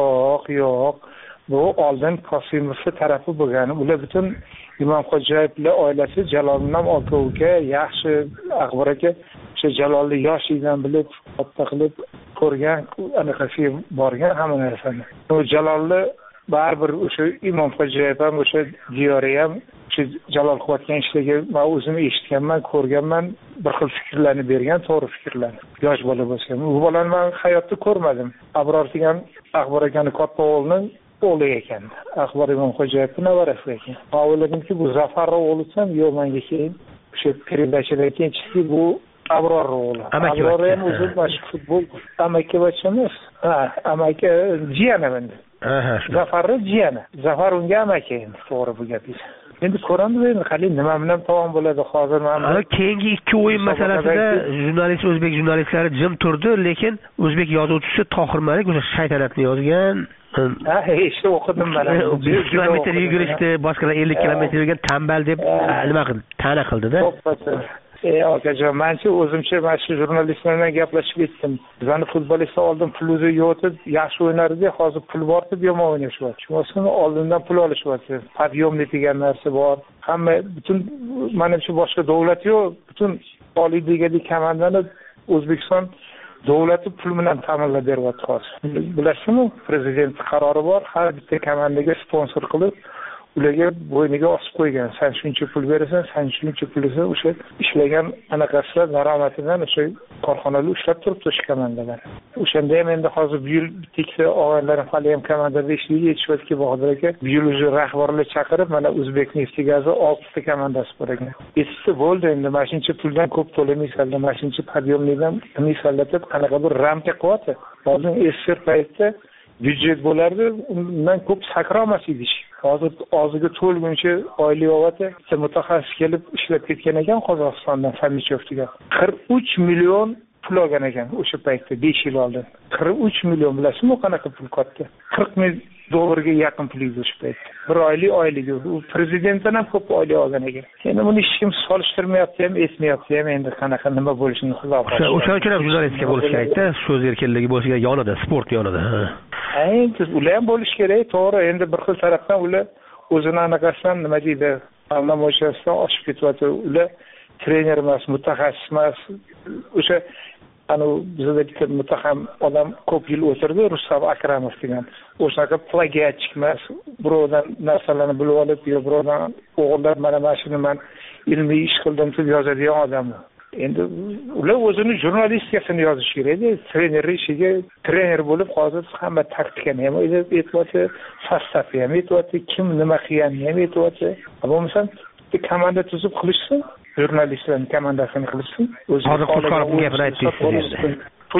Yo'q. Bu oldin Qosimovning tarafi bo'lgan. Ular butun Imomxo'jayevlar oilasi Jalolning aka yaxshi Axbor aka shu Jalolni yoshligidan bilib, katta qilib ko'rgan, anaqasiga borgan hamma narsani. Bu Jalolni baribir o'sha Imomxo'jayev ham, o'sha Diyori ham shu Jalol qilayotgan ishlarga men o'zim eshitganman, ko'rganman, bir xil fikrlarni bergan, to'g'ri fikrlarni. Yosh bola bo'lsa-ham, u bolani men hayotda ko'rmadim. Abror degan Axbor akaning katta o'g'lining o'g'li ekan. Axbor Imomxo'jayevning nevarasi ekan. Men o'yladimki, bu Zafarning o'g'lisi-ham yo'q, menga keyin o'sha peridachadan keyin chiqdi, bu Abror o'g'li. Abror ham o'zi mashhur futbol amakivach emas. Amaki jiyani endi. Zafarning jiyani. Zafar unga amaki endi, to'g'ri bu gapingiz. Endi ko'ramiz, endi qalin nima bilan tomon bo'ladi hozir. Mana keyingi ikki o'yin masalasida o'zbek jurnalistlari jim turdi, lekin o'zbek yozuvchisi Tohir Malik o'sha shaytanatni yozgan. Ishni o'qidim mana. 100 kilometr yugurishdi, boshqalar 50 kilometr yurgan tambal deb nima qildi? Ta'na qildi-da. Akajon, menchi o'zimcha mana shu jurnalistlar bilan gaplashib ketdim. Bizani futbolistlar oldin pulni yo'qotib, yaxshi o'ynardi, hozir pul bor deb yomon o'ynashyapti. Shunisi oldindan pul olishyapti. Podiyomli degan narsa bor. Hamma butun mana shu boshqa davlat yo'q, butun oliy ligada komandani O'zbekiston davlati pul bilan ta'minlab beryapti hozir. Bilasizmi, prezident qarori bor, har bitta komandaga sponsor qilib ularga bo'yniga osib qo'ygan. Sen shuncha pul berasan, sen shuncha pul esa o'sha ishlagan anaqasilar daromadidan o'sha korxonalar ushlab turibdi o'sha komandalar. O'shanda ham endi hozir bu yil teksa og'aylarim hali ham komandada ishlaydi, aytishyaptiki, Bahodir aka, bu yil o'sha rahbarlar chaqirib, mana O'zbekneftigazi 6 ta komandasi bor ekan. Esi bo'ldi, endi mana shuncha puldan ko'p to'lamaysanlar, mana shuncha podiyomlikdan qilmaysanlar deb qanaqa bir ramka qilyapti. Hozir SSR paytda byudjet bo'lardi, undan ko'p sakramas edi. Hozir og'ziga to'lguncha oylik oladi. Bitta mutaxassis kelib ishlab ketgan ekan Qozog'istondan Famichevga. 43 million pul olgan ekan o'sha paytda 5 yil oldin. 43 million, bilasizmi u qanaqa pul katta? 40 ming dollarga yaqin pul edi o'sha paytda. Bir oyligi. U prezidentdan ham ko'p oylik olgan ekan. Endi buni hech kim solishtirmayapti ham, esmayapti ham endi qanaqa nima bo'lishini xudo xohlasa. O'sha uchun ham jurnalistika bo'lish kerak-da, so'z erkinligi bo'lishi kerak yonida, sport yonida. Endi ular ham bo'lish kerak, to'g'ri. Endi bir xil tarafdan ular o'zini anaqasidan nima deydi, namoyishlardan oshib ketyapti. Ular trener emas, mutaxassis emas. O'sha bizda bitta mutaxam odam ko'p yil o'tirdi, Rustam Akramov degan. O'shanaqa plagiatchik emas, birovdan narsalarni bilib olib, yo birovdan o'g'irlab mana shuni men ilmiy ish qildim deb yozadigan odam. Endi ular o'zini jurnalistikasini yozish kerak-da. Trener ishiga trener bo'lib hozir hamma taktikani ham aytyapti, sostavni ham aytyapti, kim nima qilganini ham aytyapti. Bo'lmasa komanda tuzib qilishsin. Jurnalistlarning komandasini qilishsin. Hozir Qo'shqorov bu gapni aytdingiz.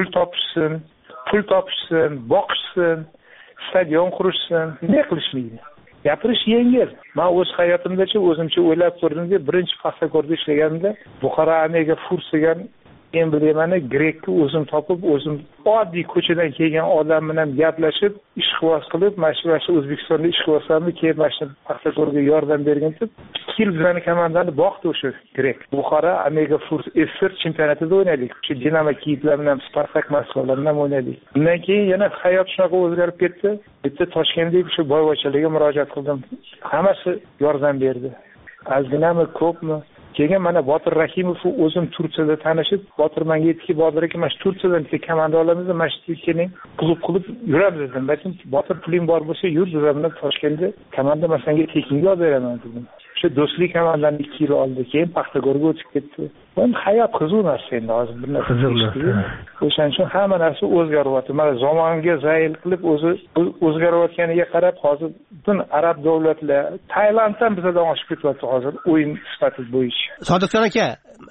Pul topishsin, boqishsin, stadion qurishsin, nima qilishmaydi? Gapirish yengil. Men o'z hayotimdacha o'zimcha o'ylab ko'rdimki, birinchi Paxtakorda ishlaganimda Buxoro Omega Furs degan emblemani grekni o'zim topib, o'zim oddiy ko'chadan kelgan odam bilan gaplashib, ishqibos qilib, mana shu O'zbekistonda ishqiboslarni keyin mana shu Paxtakorga yordam bergan deb 2 yil bizning komandani boqdi o'sha grek. Buxoro Omega Furs SSR chempionatida o'ynadik. Shu Dinamo Kiyevlar bilan Spartak Moskvalar bilan o'ynadik. Undan keyin yana hayot shunaqa o'zgarib ketdi. Bitta Toshkentdagi shu boyvachchalarga murojaat qildim. Hammasi yordam berdi. Ozginami, ko'pmi? Keyin mana Botir Rahimov o'zim Turkiyada tanishib, Botir menga aytdiki, Botir aka, mana Turkiyadan komanda olamiz, mana shu keling klub qilib yuramiz dedim. Lekin Botir puling bor bo'lsa, yur dedim, Toshkentda komanda masalan tekinga olib beraman dedim. Shu do'stlik komandani 2 yil oldi, keyin Paxtakorga o'tib ketdi. Endi hayot qiziq narsa endi hozir bir narsa. O'shaning uchun hamma narsa o'zgaryapti. Mana zamonga zayil qilib o'zgarayotganiga qarab hozir butun arab davlatlar, Tailanddan bizdan oshib ketyapti hozir o'yin sifati bo'yicha. Sodiqjon aka,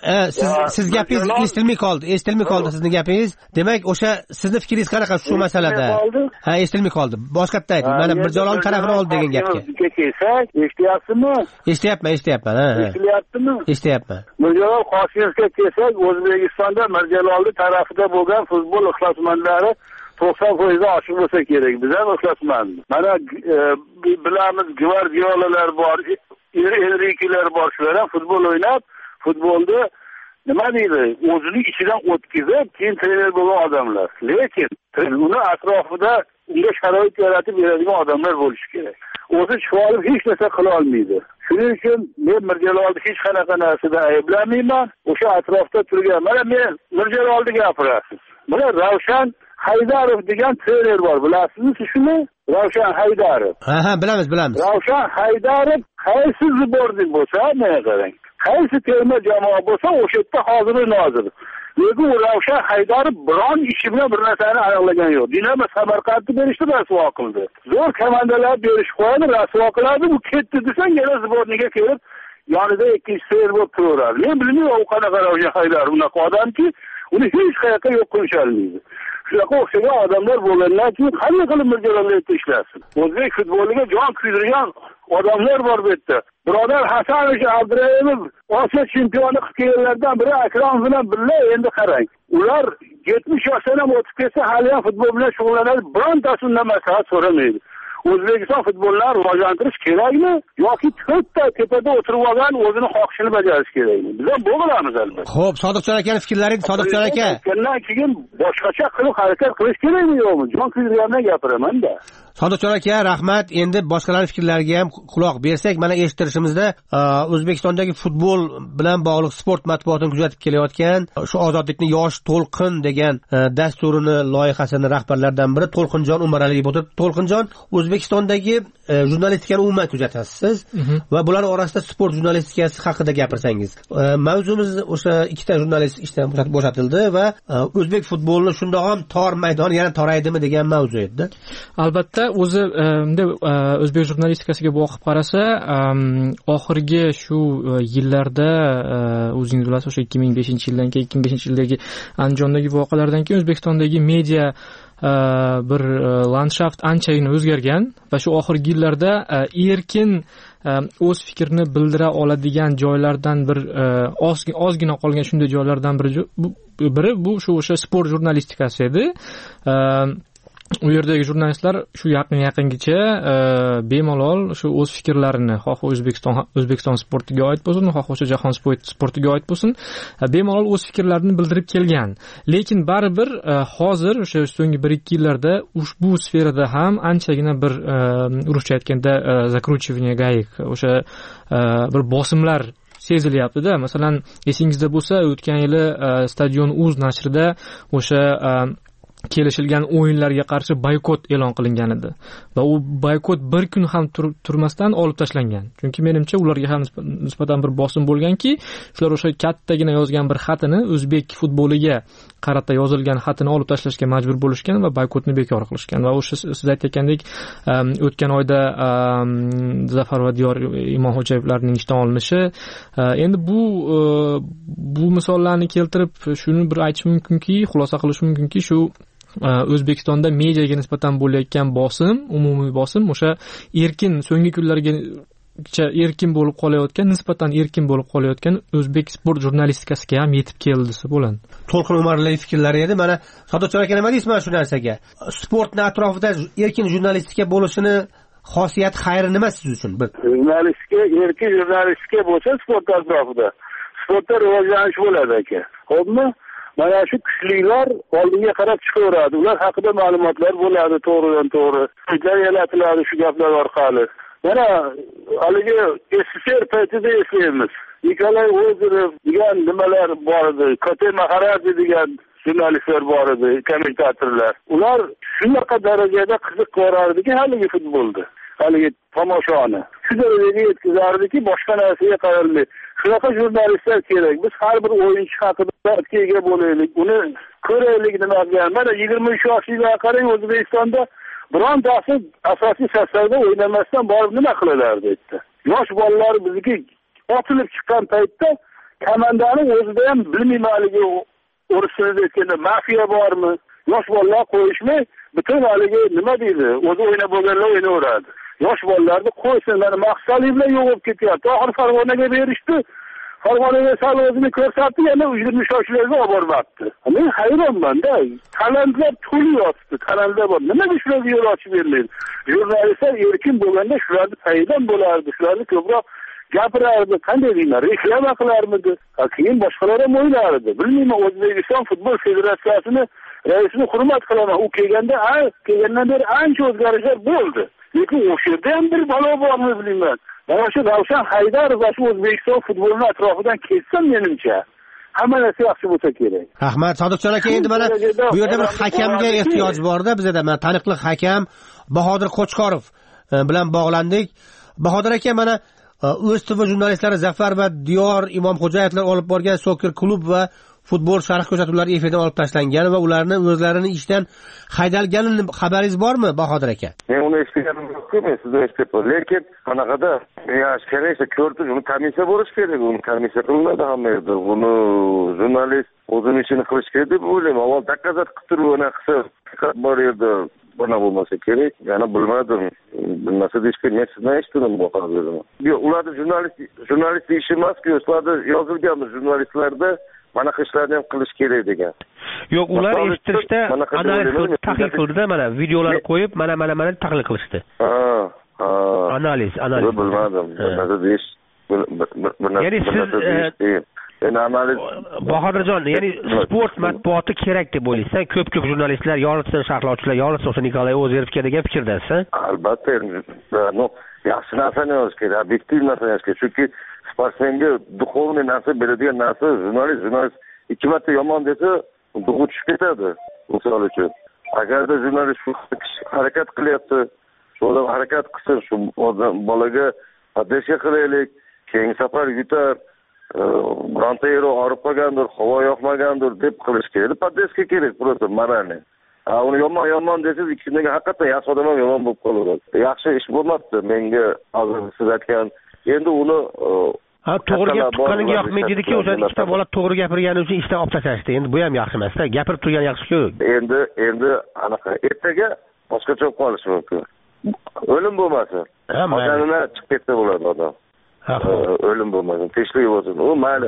siz gapingiz eshitilmay qoldi sizning gapingiz. Demak, o'sha sizning fikringiz qanaqa shu masalada? Ha, eshitilmay qoldi. Boshqatda ayting. Mana Mirjalol tarafini oldi degan gapga. Eshityapsizmi? Eshityapman. Eshityaptimi? Eshityapman. Mirjalol Qosimovga kelsak, O'zbekistonda Mirjalolning tarafida bo'lgan futbol ixlosmandlari 90% oshib bo'lsa kerak. Biz ham ixlosmand. Mana bilamiz, Gvardiolalar bor, Enrikelar bor, shular ham futbol o'ynab, futbolda nima deydi, o'zining ichidan o'tkazib, keyin trener bo'lgan odamlar. Lekin uni atrofida unga sharoit yaratib beradigan odamlar bo'lishi kerak. O'zi chiqib hech narsa qila olmaydi. Shuning uchun men Mirjalolni hech qanaqa narsada ayblamayman. O'sha atrofda turgan, mana men Mirjalolni gapirasiz. Mana Ravshan Haydarov degan trener bor, bilasizmi shuni? Ravshan Haydarov. Ha, bilamiz. Ravshan Haydarov qaysi zibordin bo'lsa, menga qarang. Qaysi terma jamoa bo'lsa, o'sha yerda hozir nozir. Lekin Ravshan Haydarov biron ishi bilan bir narsani aniqlagan yo'q. Dinamo Samarqandni berishni rasvo qildi. Zo'r komandalar berish qo'yadi, rasvo qiladi, bu ketdi desang, yana zibordniga kelib yonida ikkinchi trener bo'lib turaveradi. Men bilmayman u qanaqa Ravshan Haydarov unaqa odamki, uni hech qayerga yo'q qilish olmaydi. Shunaqa o'xshagan odamlar bo'lgandan keyin qanday qilib Mirjalolni ishlasin? O'zbek futboliga jon kuydirgan odamlar bor bu yerda. Birodar Hasanovich Abdurayimov Osiyo chempioni qilib kelganlardan biri Akram bilan birga endi qarang. Ular 70 yoshdan ham o'tib ketsa, hali ham futbol bilan shug'ullanadi, birontasi undan maslahat so'ramaydi. O'zbekiston futbolini rivojlantirish kerakmi yoki tepada o'tirib olgan o'zini xohishini bajarish kerakmi? Biz ham bo'lamiz albatta. Xo'p, Sodiqjon akaning fikrlaringiz, Sodiqjon aka. Bundan keyin boshqacha qilib harakat qilish kerakmi yo'qmi? Jon kuydirgandan gapiraman-da. Sodiqjon aka, rahmat. Endi boshqalarning fikrlariga ham quloq bersak, mana eshittirishimizda O'zbekistondagi futbol bilan bog'liq sport matbuotini kuzatib kelayotgan shu Ozodlikni yosh to'lqin degan dasturini loyihasini rahbarlaridan biri To'lqinjon Umaraliyev o'tirib. To'lqinjon, O'zbekistondagi jurnalistikani umuman kuzatasiz va bular orasida sport jurnalistikasi haqida gapirsangiz. Mavzumiz o'sha ikkita jurnalist ishdan bo'shatildi va o'zbek futbolini shundoq ham tor maydoni yana toraydimi degan mavzu edi. Albatta, o'zi o'zbek jurnalistikasiga boqib qarasa, oxirgi shu yillarda o'zingiz bilasiz, o'sha 2005-yildan keyin 2005-yildagi Andijondagi voqealardan keyin O'zbekistondagi media bir landshaft anchayin o'zgargan va shu oxirgi yillarda erkin o'z fikrini bildira oladigan joylardan bir ozgina qolgan shunday joylardan biri biri bu o'sha sport jurnalistikasi edi. U yerdagi jurnalistlar shu yaqingacha bemalol shu o'z fikrlarini xoh O'zbekiston sportiga oid bo'lsin, xoh o'sha jahon sportiga oid bo'lsin, bemalol o'z fikrlarini bildirib kelgan. Lekin baribir hozir o'sha so'nggi 1-2 yillarda ushbu sferada ham anchagina bir ruscha aytganda zakruchivание гаек, o'sha bir bosimlar sezilyapti-da. Masalan, esingizda bo'lsa, o'tgan yili Stadion Uz nashrida o'sha kelishilgan o'yinlarga qarshi boykot e'lon qilingan edi va u boykot bir kun ham turmasdan olib tashlangan. Chunki menimcha ularga ham nisbatan bir bosim bo'lganki, shular o'sha kattagina yozgan bir xatini, o'zbek futboliga qarata yozilgan xatini olib tashlashga majbur bo'lishgan va boykotni bekor qilishgan. Va o'sha siz aytgandek, o'tgan oyda Zafar va Diyor Imomxo'jayevlarning ishdan olinishi, endi bu misollarni keltirib shuni bir aytish mumkinki, xulosa qilish mumkinki, shu O'zbekistonda mediaga nisbatan bo'layotgan bosim, umumiy bosim o'sha erkin, so'nggi kunlargacha erkin bo'lib qolayotgan, nisbatan erkin bo'lib qolayotgan o'zbek sport jurnalistikasiga ham yetib keldi desa bo'ladi. To'lqin Umarli fikrlari edi. Mana Sadoqjon aka, nima deysiz mana shu narsaga? Sportni atrofida erkin jurnalistika bo'lishini xosiyati, xayri nima siz uchun? Jurnalistika, erkin jurnalistika bo'lsa sport atrofida, sportda rivojlanish bo'ladi aka. Xo'pmi? Mana shu kuchlilar oldinga qarab chiqaveradi. Ular haqida ma'lumotlar bo'ladi, to'g'ridan to'g'ri. Fikr yaratiladi shu gaplar orqali. Mana haligi SSR paytida eslaymiz. Nikolay Ozerov degan nimalar bor edi. Kote Maharadze degan jurnalistlar bor edi, kommentatorlar. Ular shunaqa darajada qiziq ko'rardiki haligi futbolda. Haligi tomoshani. Shu darajaga yetkazardiki, boshqa narsaga qaralmay. Shunaqa jurnalistlar kerak. Biz har bir o'yinchi haqida ega bo'laylik, uni ko'raylik nima qilgan. Mana 23 yoshlilar qarang, O'zbekistonda birontasi asosiy safarda o'ynamasdan borib nima qilalar dedi. Yosh bolalar bizniki otilib chiqqan paytda komandani o'zida ham bilmaymaligi o'risini aytganda mafiya bormi? Yosh bolalar qo'yishmay, butun haligi nima deydi, o'zi o'ynab bo'lganlar o'ynaveradi. Yosh bolalarni qo'ysin, mana maqsadli bilan yo'qib ketyapti. Oxir Farg'onaga berishdi. Farg'onaga sal o'zini ko'rsatdi, yana 20 yoshlarga olib bormoqda. Men hayronman-da. Talantlar to'liyapti, talantlar bor. Nimaga shularga yo'l ochib bermaydi? Jurnalistlar erkin bo'lganda shularni paydan bo'lardi, shularni ko'proq gapirardi, qanday deyman, reklama qilarmidi? Keyin boshqalar ham o'ylardi. Bilmayman, O'zbekiston futbol federatsiyasini raisini hurmat qilaman. U kelgandan beri ancha o'zgarishlar bo'ldi. Lekin o'sha yerda ham bir balo bormi bilmayman. Mana shu Ravshan Haydarov va shu O'zbekiston futbolining atrofidan ketsa, menimcha hamma narsa yaxshi bo'lsa kerak. Rahmat, Sodiqjon aka. Endi mana bu yerda bir hakamga ehtiyoj bor-da, bizda. Mana taniqli hakam Bahodir Qo'chqorov bilan bog'landik. Bahodir aka, mana O'zTV jurnalistlari Zafar va Diyor Imomxo'jayevlar olib borgan Soccer klub va futbol sharh ko'rsatuvlari efirdan olib tashlangan va ularni o'zlarini ishdan haydalganini xabaringiz bormi, Bahodir aka? Men uni eshitganim yo'q-ku, men sizdan eshitdim. Lekin qanaqada keraksa ko'rdim, uni komissiya bo'lish kerak, uni komissiya qilinadi hamma yerda. Uni jurnalist o'zini ishini qilish kerak deb o'ylayman. Avval dokazat qilib turib, uni qilsa bor yerda buna bo'lmasa kerak. Yana bilmadim. Bilmasa deyish kerak. Men sizdan eshitdim bu xabarni. Yo'q, ularni jurnalist ishi emas-ku, ularda yozilgan jurnalistlarda mana ishlarni ham qilish kerak degan. Yo'q, ular eshittirishda analiz qilib tahlil qildi-da, mana videolarni qo'yib, mana tahlil qilishdi. Analiz. Bilmadim. Nima deyish? Ya'ni siz analiz Bahodirjon, ya'ni sport matbuoti kerak deb o'ylaysan, ko'p jurnalistlar yoritsin, sharhlovchilar yoritsin, o'sha Nikolay O'zerovga degan fikrdansan? Albatta, yaxshi narsani yozish kerak, obyektiv narsani yozish kerak. Chunki sportsmenga duxovniy narsa beradigan narsa jurnalist ikki marta yomon desa, duxu tushib ketadi. Misol uchun, agarda jurnalist harakat qilyapti, shu odam harakat qilsin, shu bolaga poddeska qilaylik, keyingi safar yutar, bironta yeri og'rib qolgandir, havo yoqmagandir deb qilish kerak. Poddeska kerak, просто moralniy. Uni yomon desangiz, ikkinchiga haqiqatan yaxshi odam ham yomon bo'lib qolaveradi. Yaxshi ish bo'lmabdi menga hozir siz aytgan. Endi uni to'g'ri gap tuqqaniga yoqmaydi dediki, o'sha ikkita bola to'g'ri gapirgani uchun ishdan olib tashlashdi. Endi bu ham yaxshi emas-da. Gapirib turgan yaxshi-ku. Endi anaqa ertaga boshqacha bo'lib qolishi mumkin. O'lim bo'lmasin. Odamlar chiqib ketsa bo'ladi odam. O'lim bo'lmasin, tinchlik bo'lsin. U mayli.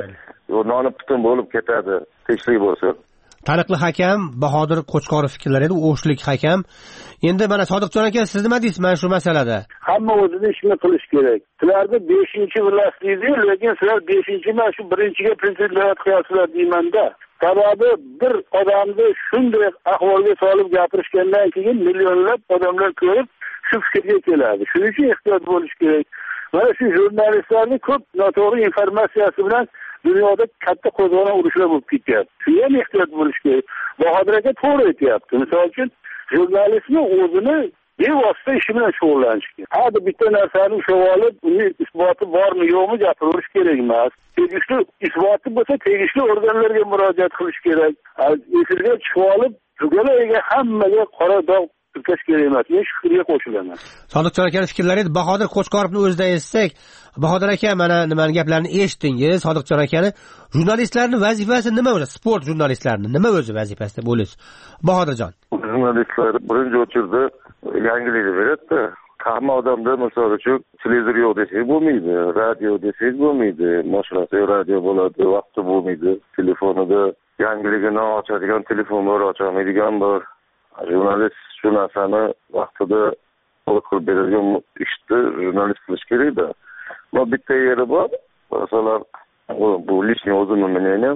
noni butun bo'lib ketadi tinchlik bo'lsa. Taniqli hakam Bahodir Qo'chqorov fikrlari edi, o'shlik hakam. Endi mana Sodiqjon aka, siz nima deysiz mana shu masalada? Hamma o'zini ishini qilish kerak. Sizlarni 5-chi bilasizlar, lekin sizlar 5-chi emas, shu 1-chiga prezidentlik qilyapsizlar deymanda. Sababi bir odamni shunday ahvolga solib gapirishgandan keyin millionlab odamlar ko'rib shu fikrga keladi. Shuning uchun ehtiyot bo'lish kerak. Mana shu jurnalistlarning ko'p noto'g'ri informatsiyasi bilan dunyoda katta qo'zg'olon urushlar bo'lib ketyapti. Shunga ham ehtiyot bo'lish kerak. Bahodir aka to'g'ri aytyapti. Misol uchun jurnalistni o'zini bevosita ishi bilan shug'ullanish kerak. Hadi bitta narsani ushlab olib, uning isboti bormi yo'qmi gapirish kerak emas. Tegishli isboti bo'lsa tegishli organlarga murojaat qilish kerak. Efirga chiqib olib, jurnalistlarga hammaga qora dog' turkash kerak emas. Men shu fikrga qo'shilaman. Sodiqjon akaning fikrlari edi. Bahodir Qo'chqorovni o'zidan eshitsak, Bahodir aka mana nimani gaplarini eshitdingiz, Sodiqjon akani. Jurnalistlarning vazifasi nima o'zi? Sport jurnalistlarning nima o'zi vazifasi deb o'ylaysiz? Bahodirjon. Jurnalistlar birinchi o'chirda yangilikni beradi. Hamma odamda misol uchun televizor yo'q desak bo'lmaydi, radio desak bo'lmaydi, mashinasi radio bo'ladi, vaqti bo'lmaydi, telefonida yangiligini ochadigan telefon bor, ocholmaydigan bor. Jurnalist shu narsani vaqtida qilib beradigan ishni jurnalist qilish kerak-da. Bu bitta yeri bor. Masalan, bu lishni o'zimni mening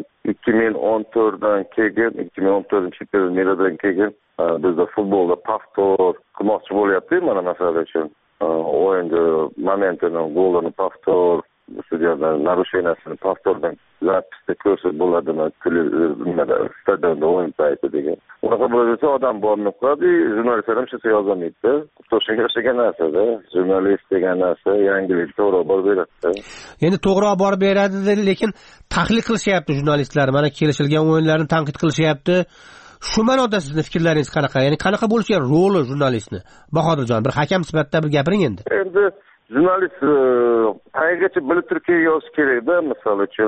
2014dan keyin 2014-yildan keyin bizda futbolda повтор qilmoqchi bo'lyapti. Mana masalan uchun o'yinda momentini, golini повтор, studiyadan narusheniyasini повторdan zapisda ko'rsatib bo'ladimi, stadionda o'yin payti degan. Unaqa bo'lsa odam borib qoladi, jurnalistlar ham shuncha yozamaydi. To'shakka o'xshagan narsa-da, jurnalist degan narsa yangilik to'g'ri borib beradi. Endi to'g'ri borib beradi, lekin tahlil qilishyapti jurnalistlar. Mana kelishilgan o'yinlarni tanqid qilishyapti. Shu ma'noda sizning fikrlaringiz qanaqa? Ya'ni qanaqa bo'lishi roli jurnalistni? Bahodirjon, bir hakam sifatida bir gapiring endi. Endi jurnalist qayergacha bilib turib yozish kerak-da. Misol uchun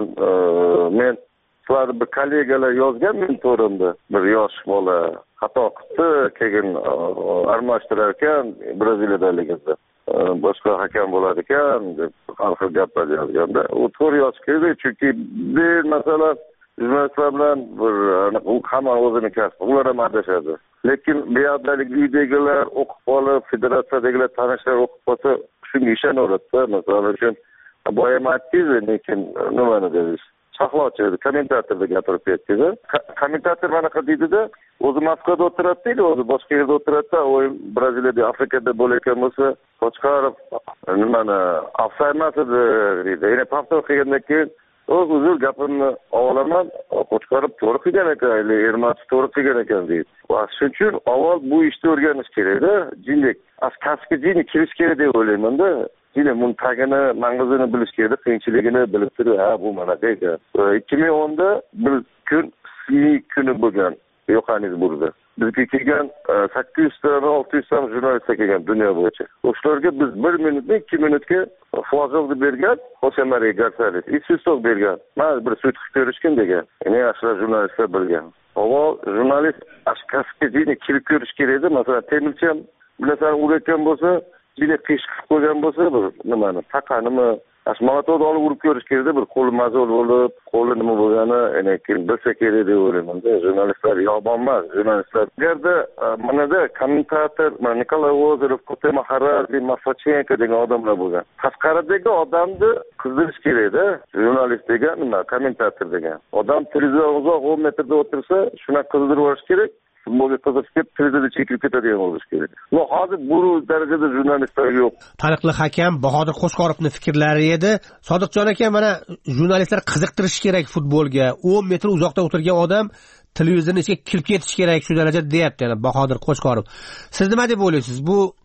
men sizlar bir kollegalar yozgan men to'rimda bir yosh bola xato qildi, keyin almashtirar ekan Braziliyadaligida. Boshqa hakam bo'lar ekan deb xalq gaplar yozganda. U to'g'ri yozish kerak, chunki bir masalan jurnalistlar bilan bir hamma o'zini kasbi, ular ham adashadi. Lekin bu yerdagi uydagilar o'qib qolib, federatsiyadagilar tanishlar o'qib qolsa, shunga ishonaveradi. Masalan uchun boyam aytdingiz, lekin nimani deysiz? Saqlovchi, kommentatorda gapirib ketdingiz. Kommentator mana qanaqa deydi-da, o'zi Moskvada o'tiradi-da, o'zi boshqa yerda o'tiradi-da, o'yin Braziliyada, Afrikada bo'layotgan bo'lsa, Qo'chqorov nimani ofsayd emas edi deydi. Yana повтор qilgandan keyin o'zim gapimni olaman, Qo'chqorov to'g'ri qilgan ekan, Ermatov to'g'ri qilgan ekan deydi. Va shuning uchun avval bu ishni o'rganish kerak-da, jinlik. Kasbga jinlik kirish kerak deb o'ylayman-da. Yine bunun tagini, mang'izini bilish kerak, qiyinchiligini bilib turib, ha bu mana deydi. 2010da bir kun sun'iy kuni bo'lgan Yohannesburgda. Bizga kelgan 800 dan 600 dan jurnalistlar kelgan dunyo bo'yicha. O'shalarga biz 1 minutni 2 minutga fozilni bergan, Jose Maria Garcias, Isusov bergan. Mana bir sud qilib ko'rishgan degan. Ya'ni yaxshilar jurnalistlar bilgan. Avval jurnalist ashkasga deydi, kirib ko'rish kerak edi. Masalan, Temurcham bilasan urayotgan bo'lsa, jini qish qilib qo'ygan bo'lsa, bir nimani, taqanimi, asmatoda olib urib ko'rish kerak, bir qo'li mazol bo'lib, qo'li nima bo'lgani, ya'ni keyin bilsa kerak deb o'ylayman. Jurnalistlar yolg'on emas, jurnalistlar. Agarda manada kommentator, Nikolay Ozerov, Kote Maharadze, Masachenko degan odamlar bo'lgan. Tashqaridagi odamni qizdirish kerak-da, jurnalist degan nima, kommentator degan. Odam televizordan uzoq 10 metrda o'tirsa, shuni qizdirib olish kerak. Futbolga qiziqib ketib, televizorda chekilib ketadigan bo'lish kerak. Hozir bu darajada jurnalistlar yo'q. Taniqli hakam Bahodir Qo'chqorovning fikrlari edi. Sodiqjon aka, mana jurnalistlar qiziqtirish kerak futbolga. 10 metr uzoqda o'tirgan odam televizorning ichiga kirib ketish kerak shu darajada deyapti, yana Bahodir Qo'chqorov. Siz nima deb o'ylaysiz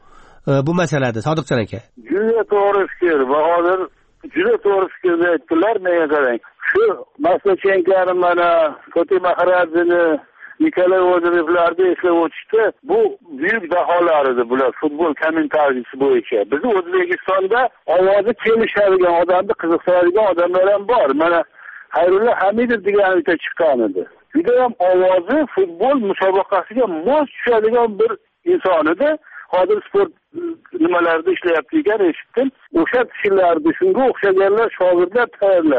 bu masalada, Sodiqjon aka? Juda to'g'ri fikr. Bahodir juda to'g'ri fikrni aytdilar. Menga qarang. Shu Masachenko'ni mana Kote Maharadzeni Nikolay Ozerovlarni eslab o'tishdi. Bu buyuk daholar edi bular futbol kommentariysi bo'yicha. Biz O'zbekistonda ovozi kelishadigan odamni qiziqtiradigan odamlar ham bor. Mana Xayrulla Hamidov degan bitta chiqqan edi. Juda ham ovozi futbol musobaqasiga mos tushadigan bir inson edi. Hozir sport nimalarida ishlayapti ekan eshitdim. O'sha kishilarni shunga o'xshaganlar shogirdlar tayyorlab.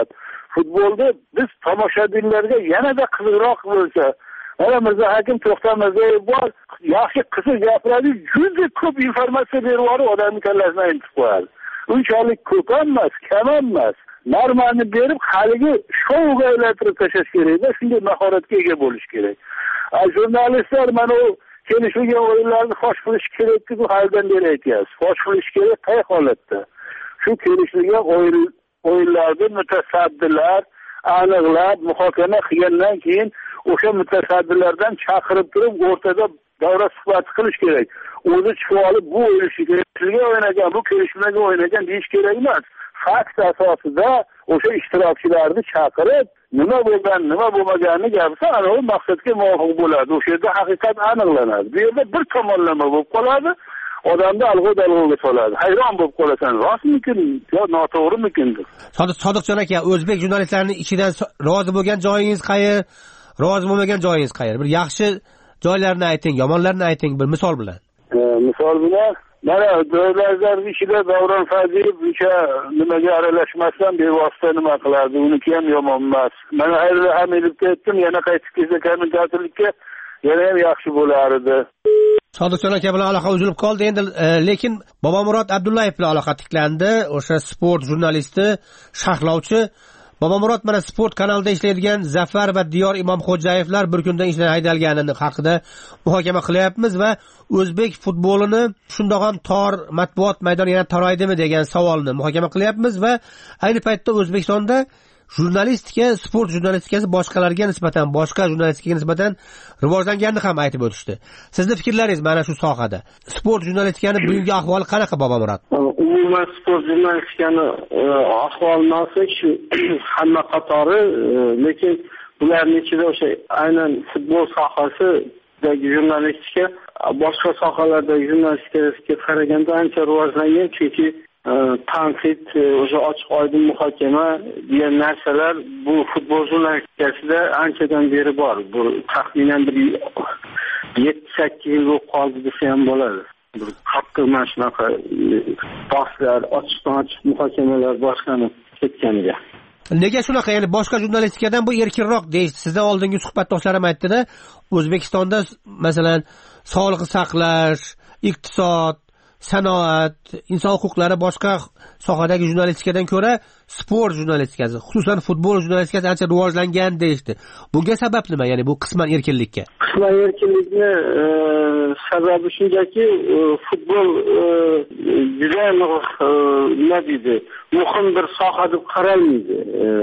futbolda biz tomoshabinlarga yanada qiziqroq bo'lsa, mana Mirzahakim To'xtam Mirzayev bor, yaxshi qiziq gapiradi, juda ko'p informatsiya berib yuborib, odamning kallasidan aytib qo'yadi. Unchalik ko'p emas, kam emas. Normani berib, haligi shouga aylantirib tashlash kerak-da, shunday mahoratga ega bo'lish kerak. Jurnalistlar mana u kelishilgan o'yinlarni fosh qilish kerak deb haldan beri aytyapsiz. Fosh qilish kerak qay holatda? Shu kelishilgan o'yinlarda mutasaddilar aniqlab muhokama qilgandan keyin o'sha mutasaddilardan chaqirib turib o'rtada davra suhbati qilish kerak. O'zi chiqib olib bu kelishilgan o'ynagan, bu kelishmagan o'ynagan deyish kerak emas. Fakt asosida o'sha ishtirokchilarni chaqirib, nima bo'lgan, nima bo'lmaganini gapirsa, ana u maqsadga muvofiq bo'ladi. O'sha yerda haqiqat aniqlanadi. Bu yerda bir tomonlama bo'lib qoladi. Odamni alg'u-dalg'uga soladi. Hayron bo'lib qolasan, rostmikin yo noto'g'rimikin deb. Sodiqjon aka, o'zbek jurnalistlarining ichidan rozi bo'lgan joyingiz qayer, rozi bo'lmagan joyingiz qayer? Bir yaxshi joylarni ayting, yomonlarni ayting bir misol bilan. Misol bilan mana davlatlar ichida Davron Fazilov o'sha nimaga aralashmasdan bevosita nima qiladi, uniki ham yomon emas. Mana ham elib ketdim, yana qaytib kelsa kommentatorlikka yana ham yaxshi bo'lar edi. Sodiqjon aka bilan aloqa uzilib qoldi endi, lekin Bobomurod Abdullayev bilan aloqa tiklandi. O'sha sport jurnalisti, sharhlovchi. Bobomurod mana sport kanalida ishlaydigan Zafar va Diyor Imomxo'jayevlar bir kundan ishdan haydalganini haqida muhokama qilyapmiz va o'zbek futbolini shundoq ham tor matbuot maydoni yana toroydimi degan savolni muhokama qilyapmiz va ayni paytda O'zbekistonda jurnalistika, sport jurnalistikasi boshqalarga nisbatan, boshqa jurnalistikaga nisbatan rivojlanganini ham aytib o'tishdi. Sizning fikrlaringiz mana shu sohada sport jurnalistikani bugungi ahvoli qanaqa, Bobomurod? Umuman sport jurnalistikani ahvoli nasib shu hamma qatori, lekin bularning ichida o'sha aynan futbol sohasidagi jurnalistika boshqa sohalardagi jurnalistikaga qaraganda ancha rivojlangan, chunki tanqid, o'sha ochiq oydin muhokama degan narsalar bu futbol jurnalistikasida anchadan beri bor. Bu taxminan bir 7-8 yil bo'lib qoldi desa ham bo'ladi. Bir qattiq mana shunaqa bahslar, ochiq muhokamalar boshlanib ketganiga. Nega shunaqa? Ya'ni boshqa jurnalistikadan bu erkinroq deyish. Sizdan oldingi suhbatdoshlarim aytdi-da, O'zbekistonda masalan sog'liqni saqlash, iqtisod, sanoat, inson huquqlari boshqa sohadagi jurnalistikadan ko'ra sport jurnalistikasi, xususan futbol jurnalistikasi ancha rivojlangan deyishdi. Bunga sabab nima? Ya'ni bu qisman erkinlikka. Qisman erkinlikni sababi shundaki, futbol juda nima deydi, muhim bir soha deb qaralmaydi.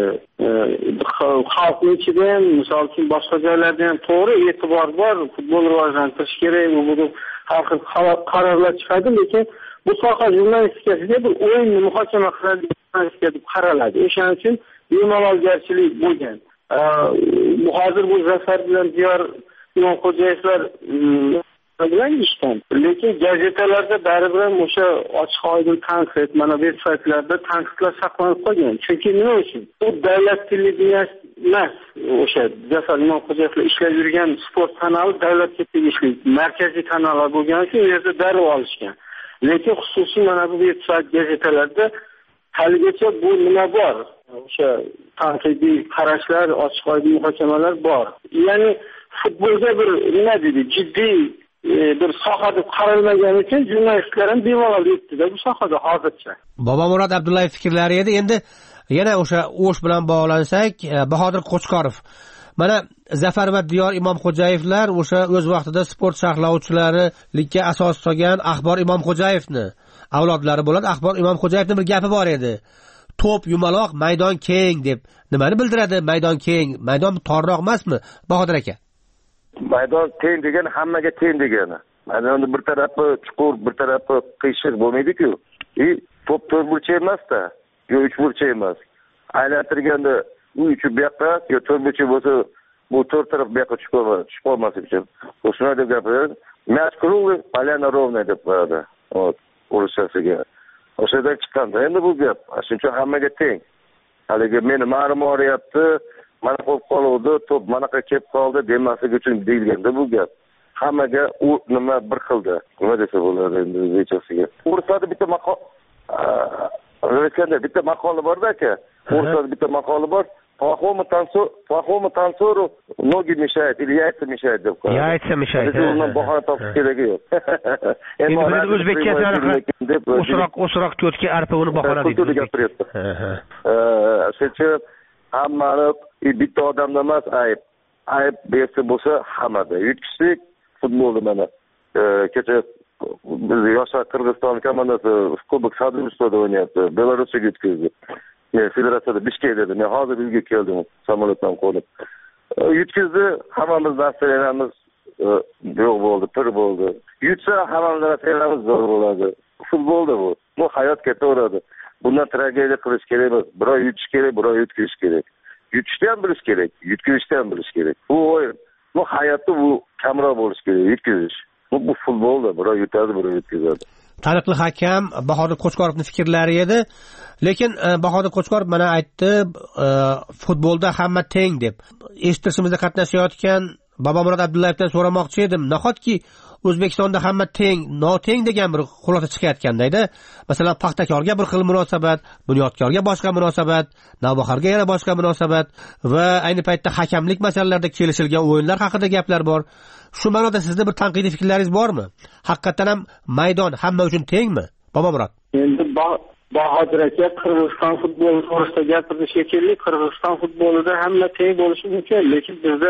Xalqning ichida ham, misol uchun boshqa joylarda ham to'g'ri e'tibor bor, futbol rivojlantirish kerak, bu har xil qarorlar chiqadi, lekin bu soha jurnalistikasiga bir o'yinni muhokama qiladigan jurnalistika deb qaraladi. O'shaning uchun bemalolgarchilik bo'lgan. Hozir bu Zafar bilan Diyor Imomxo'jayevlar bilan ishdan. Lekin gazetalarda baribir o'sha ochiq oydin tanqid, mana veb-saytlarda tanqidlar saqlanib qolgan. Chunki nima uchun? Bu davlat televideniyasi emas. O'sha Zafar Imomxo'jayevlar ishlab yurgan sport kanali davlatga tegishli markaziy kanallar bo'lgani uchun u yerda darrov olishgan. Lekin xususiy mana bu veb-sayt gazetalarda haligacha bu nima bor? O'sha tanqidiy qarashlar, ochiq oydin muhokamalar bor. Ya'ni futbolga bir nima deydi, jiddiy bir soha deb qaralmagani uchun jurnalistlar ham bemalol yetdi-da bu sohada hozircha. Bobomurod Abdullayev fikrlari edi. Endi yana o'sha O'sh bilan bog'lansak, Bahodir Qo'chqorov. Mana Zafar va Diyor Imomxo'jayevlar o'sha o'z vaqtida sport sharhlovchilariga asos solgan Axbor Imomxo'jayevni avlodlari bo'ladi. Axbor Imomxo'jayevning bir gapi bor edi. To'p yumaloq, maydon keng deb. Nimani bildiradi? Maydon keng, maydon torroq emasmi, Bahodir aka? Maydon teng degani hammaga teng degani. Maydonni bir tarafi chuqur, bir tarafi qiyshiq bo'lmaydi-ku. To'p to'rtburchak emas-da, yo uchburchak emas. Aylantirganda u uchi bu yoqqa, yo to'rtburchak bo'lsa, bu to'rt taraf bu yoqqa tushib qolmaslik uchun. O'shuni deb gapiradi. Мяч круглый, поляна ровная deb qo'yadi. O'rishasiga. O'shada chiqqanda endi bu gap, shuning uchun hammaga teng. Haligi meni ma'lum o'rayapti, mana qo'yib qoluvdi, to'p manaqa kelib qoldi demaslik uchun deyilganda bu gap. Hammaga u nima bir xilda. Nima desa bo'ladi endi o'zbekchasiga. O'rtada bitta maqol, bitta maqoli bor-da aka. o'rtada bitta maqoli bor. Плохому танцору ноги мешают или яйца mешают deb qo'yadi. Яйца mешают. Undan bahona topish keragi yo'q. Endi biz o'zbekcha o'sroq cho'tga arpa uni bahona deydi. Shuning hammani bitta odamda emas ayb bersa bo'lsa hammada. Yutishlik futbolda mana kecha biz yoshlar Qirg'iziston komandasi Kubok Sadrustada o'ynayapti. Belarusga yutkazdi. Federatsiyada Bishkek dedi. Men hozir uyga keldim samolyotdan qo'nib. Yutkazdi, hammamiz nasibamiz yo'q bo'ldi, pir bo'ldi. Yutsa hammamiz nasibamiz zo'r bo'ladi. Futbolda bu. Bu hayot ketaveradi. Bundan tragediya qilish kerak emas. Birov yutish kerak, birov yutkish kerak. Yutishni ham bilish kerak, yutkazishni ham bilish kerak. Bu o'yin. Bu hayotda bu kamroq bo'lish kerak, yutkazish. Bu futbolda birov yutadi, birov yutkazadi. Taniqli hakam Bahodir Qo'chqorovning fikrlari edi. Lekin Bahodir Qo'chqorov mana aytdi, futbolda hamma teng deb. Eshitishimizda qatnashayotgan Bobomurod Abdullayevdan so'ramoqchi edim. Nahotki O'zbekistonda hamma teng, noteng degan bir xulosa chiqayotganda, masalan, paxtakorga bir xil munosabat, bunyodkorga boshqa munosabat, navbaharga yana boshqa munosabat va ayni paytda hakamlik masalalarida kelishilgan o'yinlar haqida gaplar bor. Shu ma'noda sizda bir tanqidiy fikrlaringiz bormi? Haqiqatan ham maydon hamma uchun tengmi? Bobomurod. Endi Bahodir aka Qirg'iziston futboli to'g'risida gapirdi shekilli. Qirg'iziston futbolida hamma teng bo'lishi mumkin, lekin bizda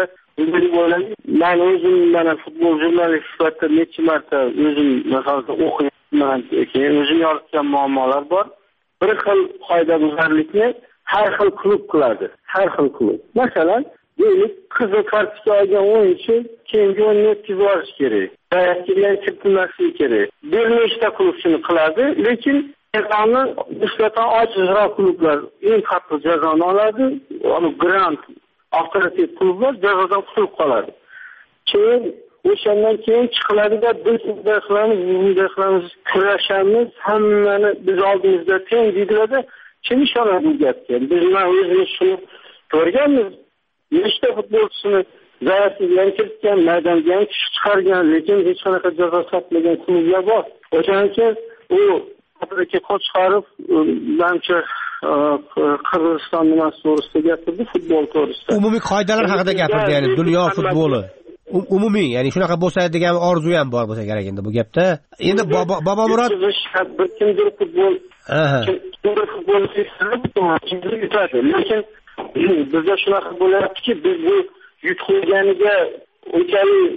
men o'zim mana futbol jurnalist sifatida necha marta o'zim masalan o'qiyman, keyin o'zim yoritgan muammolar bor. Bir xil qoidabuzarlikni har xil klub qiladi, har xil klub. Masalan, deylik, qizil kartochka olgan o'yinchi keyingi o'yinni o'tkazib yuborish kerak. Tayyorgarlikka kiritilmasligi kerak. Bir nechta klub shuni qiladi, lekin jazoni nisbatan ojizroq klublar eng qattiq jazoni oladi. Uni grant avtoritet klublar jazodan qutulib qoladi. Keyin o'shandan keyin chiqiladi-da, biz bunday qilamiz, kurashamiz, hammani biz oldimizda teng deyiladi. Kim ishonadi bu gapga? Biz o'zimiz shuni ko'rganmiz. Nechta futbolchisini zaryadga kiritgan, maydonga ham chiqargan, lekin hech qanaqa jazo topmagan klublar bor. O'shaning uchun u Abduraki Qo'chqorov menimcha Qirg'iziston nimasi to'g'risida gapirdi, futbol to'g'risida. Umumiy qoidalar haqida gapirdi, ya'ni dunyo futboli. Umumiy, ya'ni shunaqa bo'lsa degan orzu ham bor bo'lsa kerak endi bu gapda. Endi Bobomurod kimdir futbol yutadi, lekin bizda shunaqa bo'lyaptiki, biz bu yutqizganiga unchalik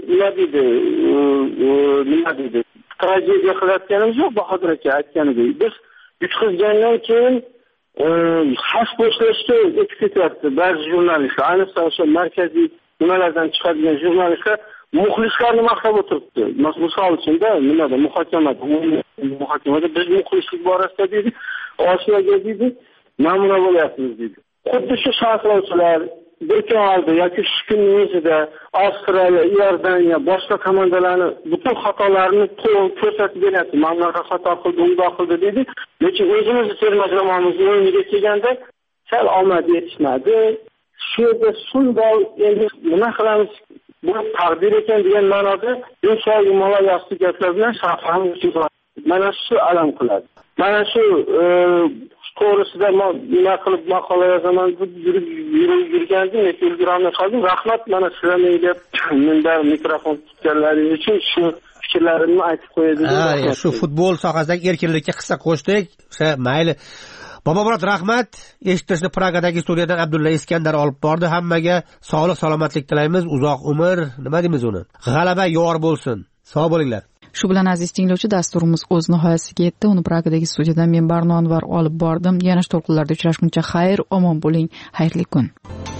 nima deydi, tragediya qilayotganimiz yo'q. Bahodir aka aytganidek, biz yutqizgandan keyin xas boshlashga o'tib ketyapti ba'zi jurnalistlar, ayniqsa o'sha markaziy nimalardan chiqadigan jurnalistlar muxlislarni maqtab o'tiribdi. Misol uchun muhokamada biz muxlislik borasida deydi, Osiyoga deydi, namuna bo'lyapmiz deydi. Xuddi shu sharhlovchilar bir kun oldi yoki shu kunning o'zida Avstraliya, Iordaniya, boshqa komandalarni butun xatolarini ko'rsatib beryapti. Mamlakat xato qildi, undoq qildi dedi. Lekin o'zimizni terma jamoamizning o'yiniga kelganda sal omad yetishmadi. Shu yerda shunday endi nima qilamiz? Bu taqdir ekan degan ma'noda yo'q mola yaxshi gaplar bilan sharhlanish uchun mana shu alam qiladi. Mana shu to'g'risida nima qilib maqola yozaman deb yurgandim, lekin ulgurolmay qoldim. Rahmat, mana sizlarga deb menda mikrofon tutganlaringiz uchun shu fikrlarimni aytib qo'ydim. Shu futbol sohasidagi erkinlikka hissa qo'shdik. O'sha mayli. Bobomurod, rahmat. Eshitishni Pragadagi studiyadan Abdulla Iskandar olib bordi. Hammaga sog'lik, salomatlik tilaymiz, uzoq umr, nima deymiz uni? G'alaba yor bo'lsin. Sog' bo'linglar. Shu bilan aziz tinglovchi, dasturimiz o'z nihoyasiga yetdi. Uni Pragadagi studiyadan men Barno Anvar olib bordim. Yana to'lqinlarda uchrashguncha xayr, omon bo'ling, xayrli kun.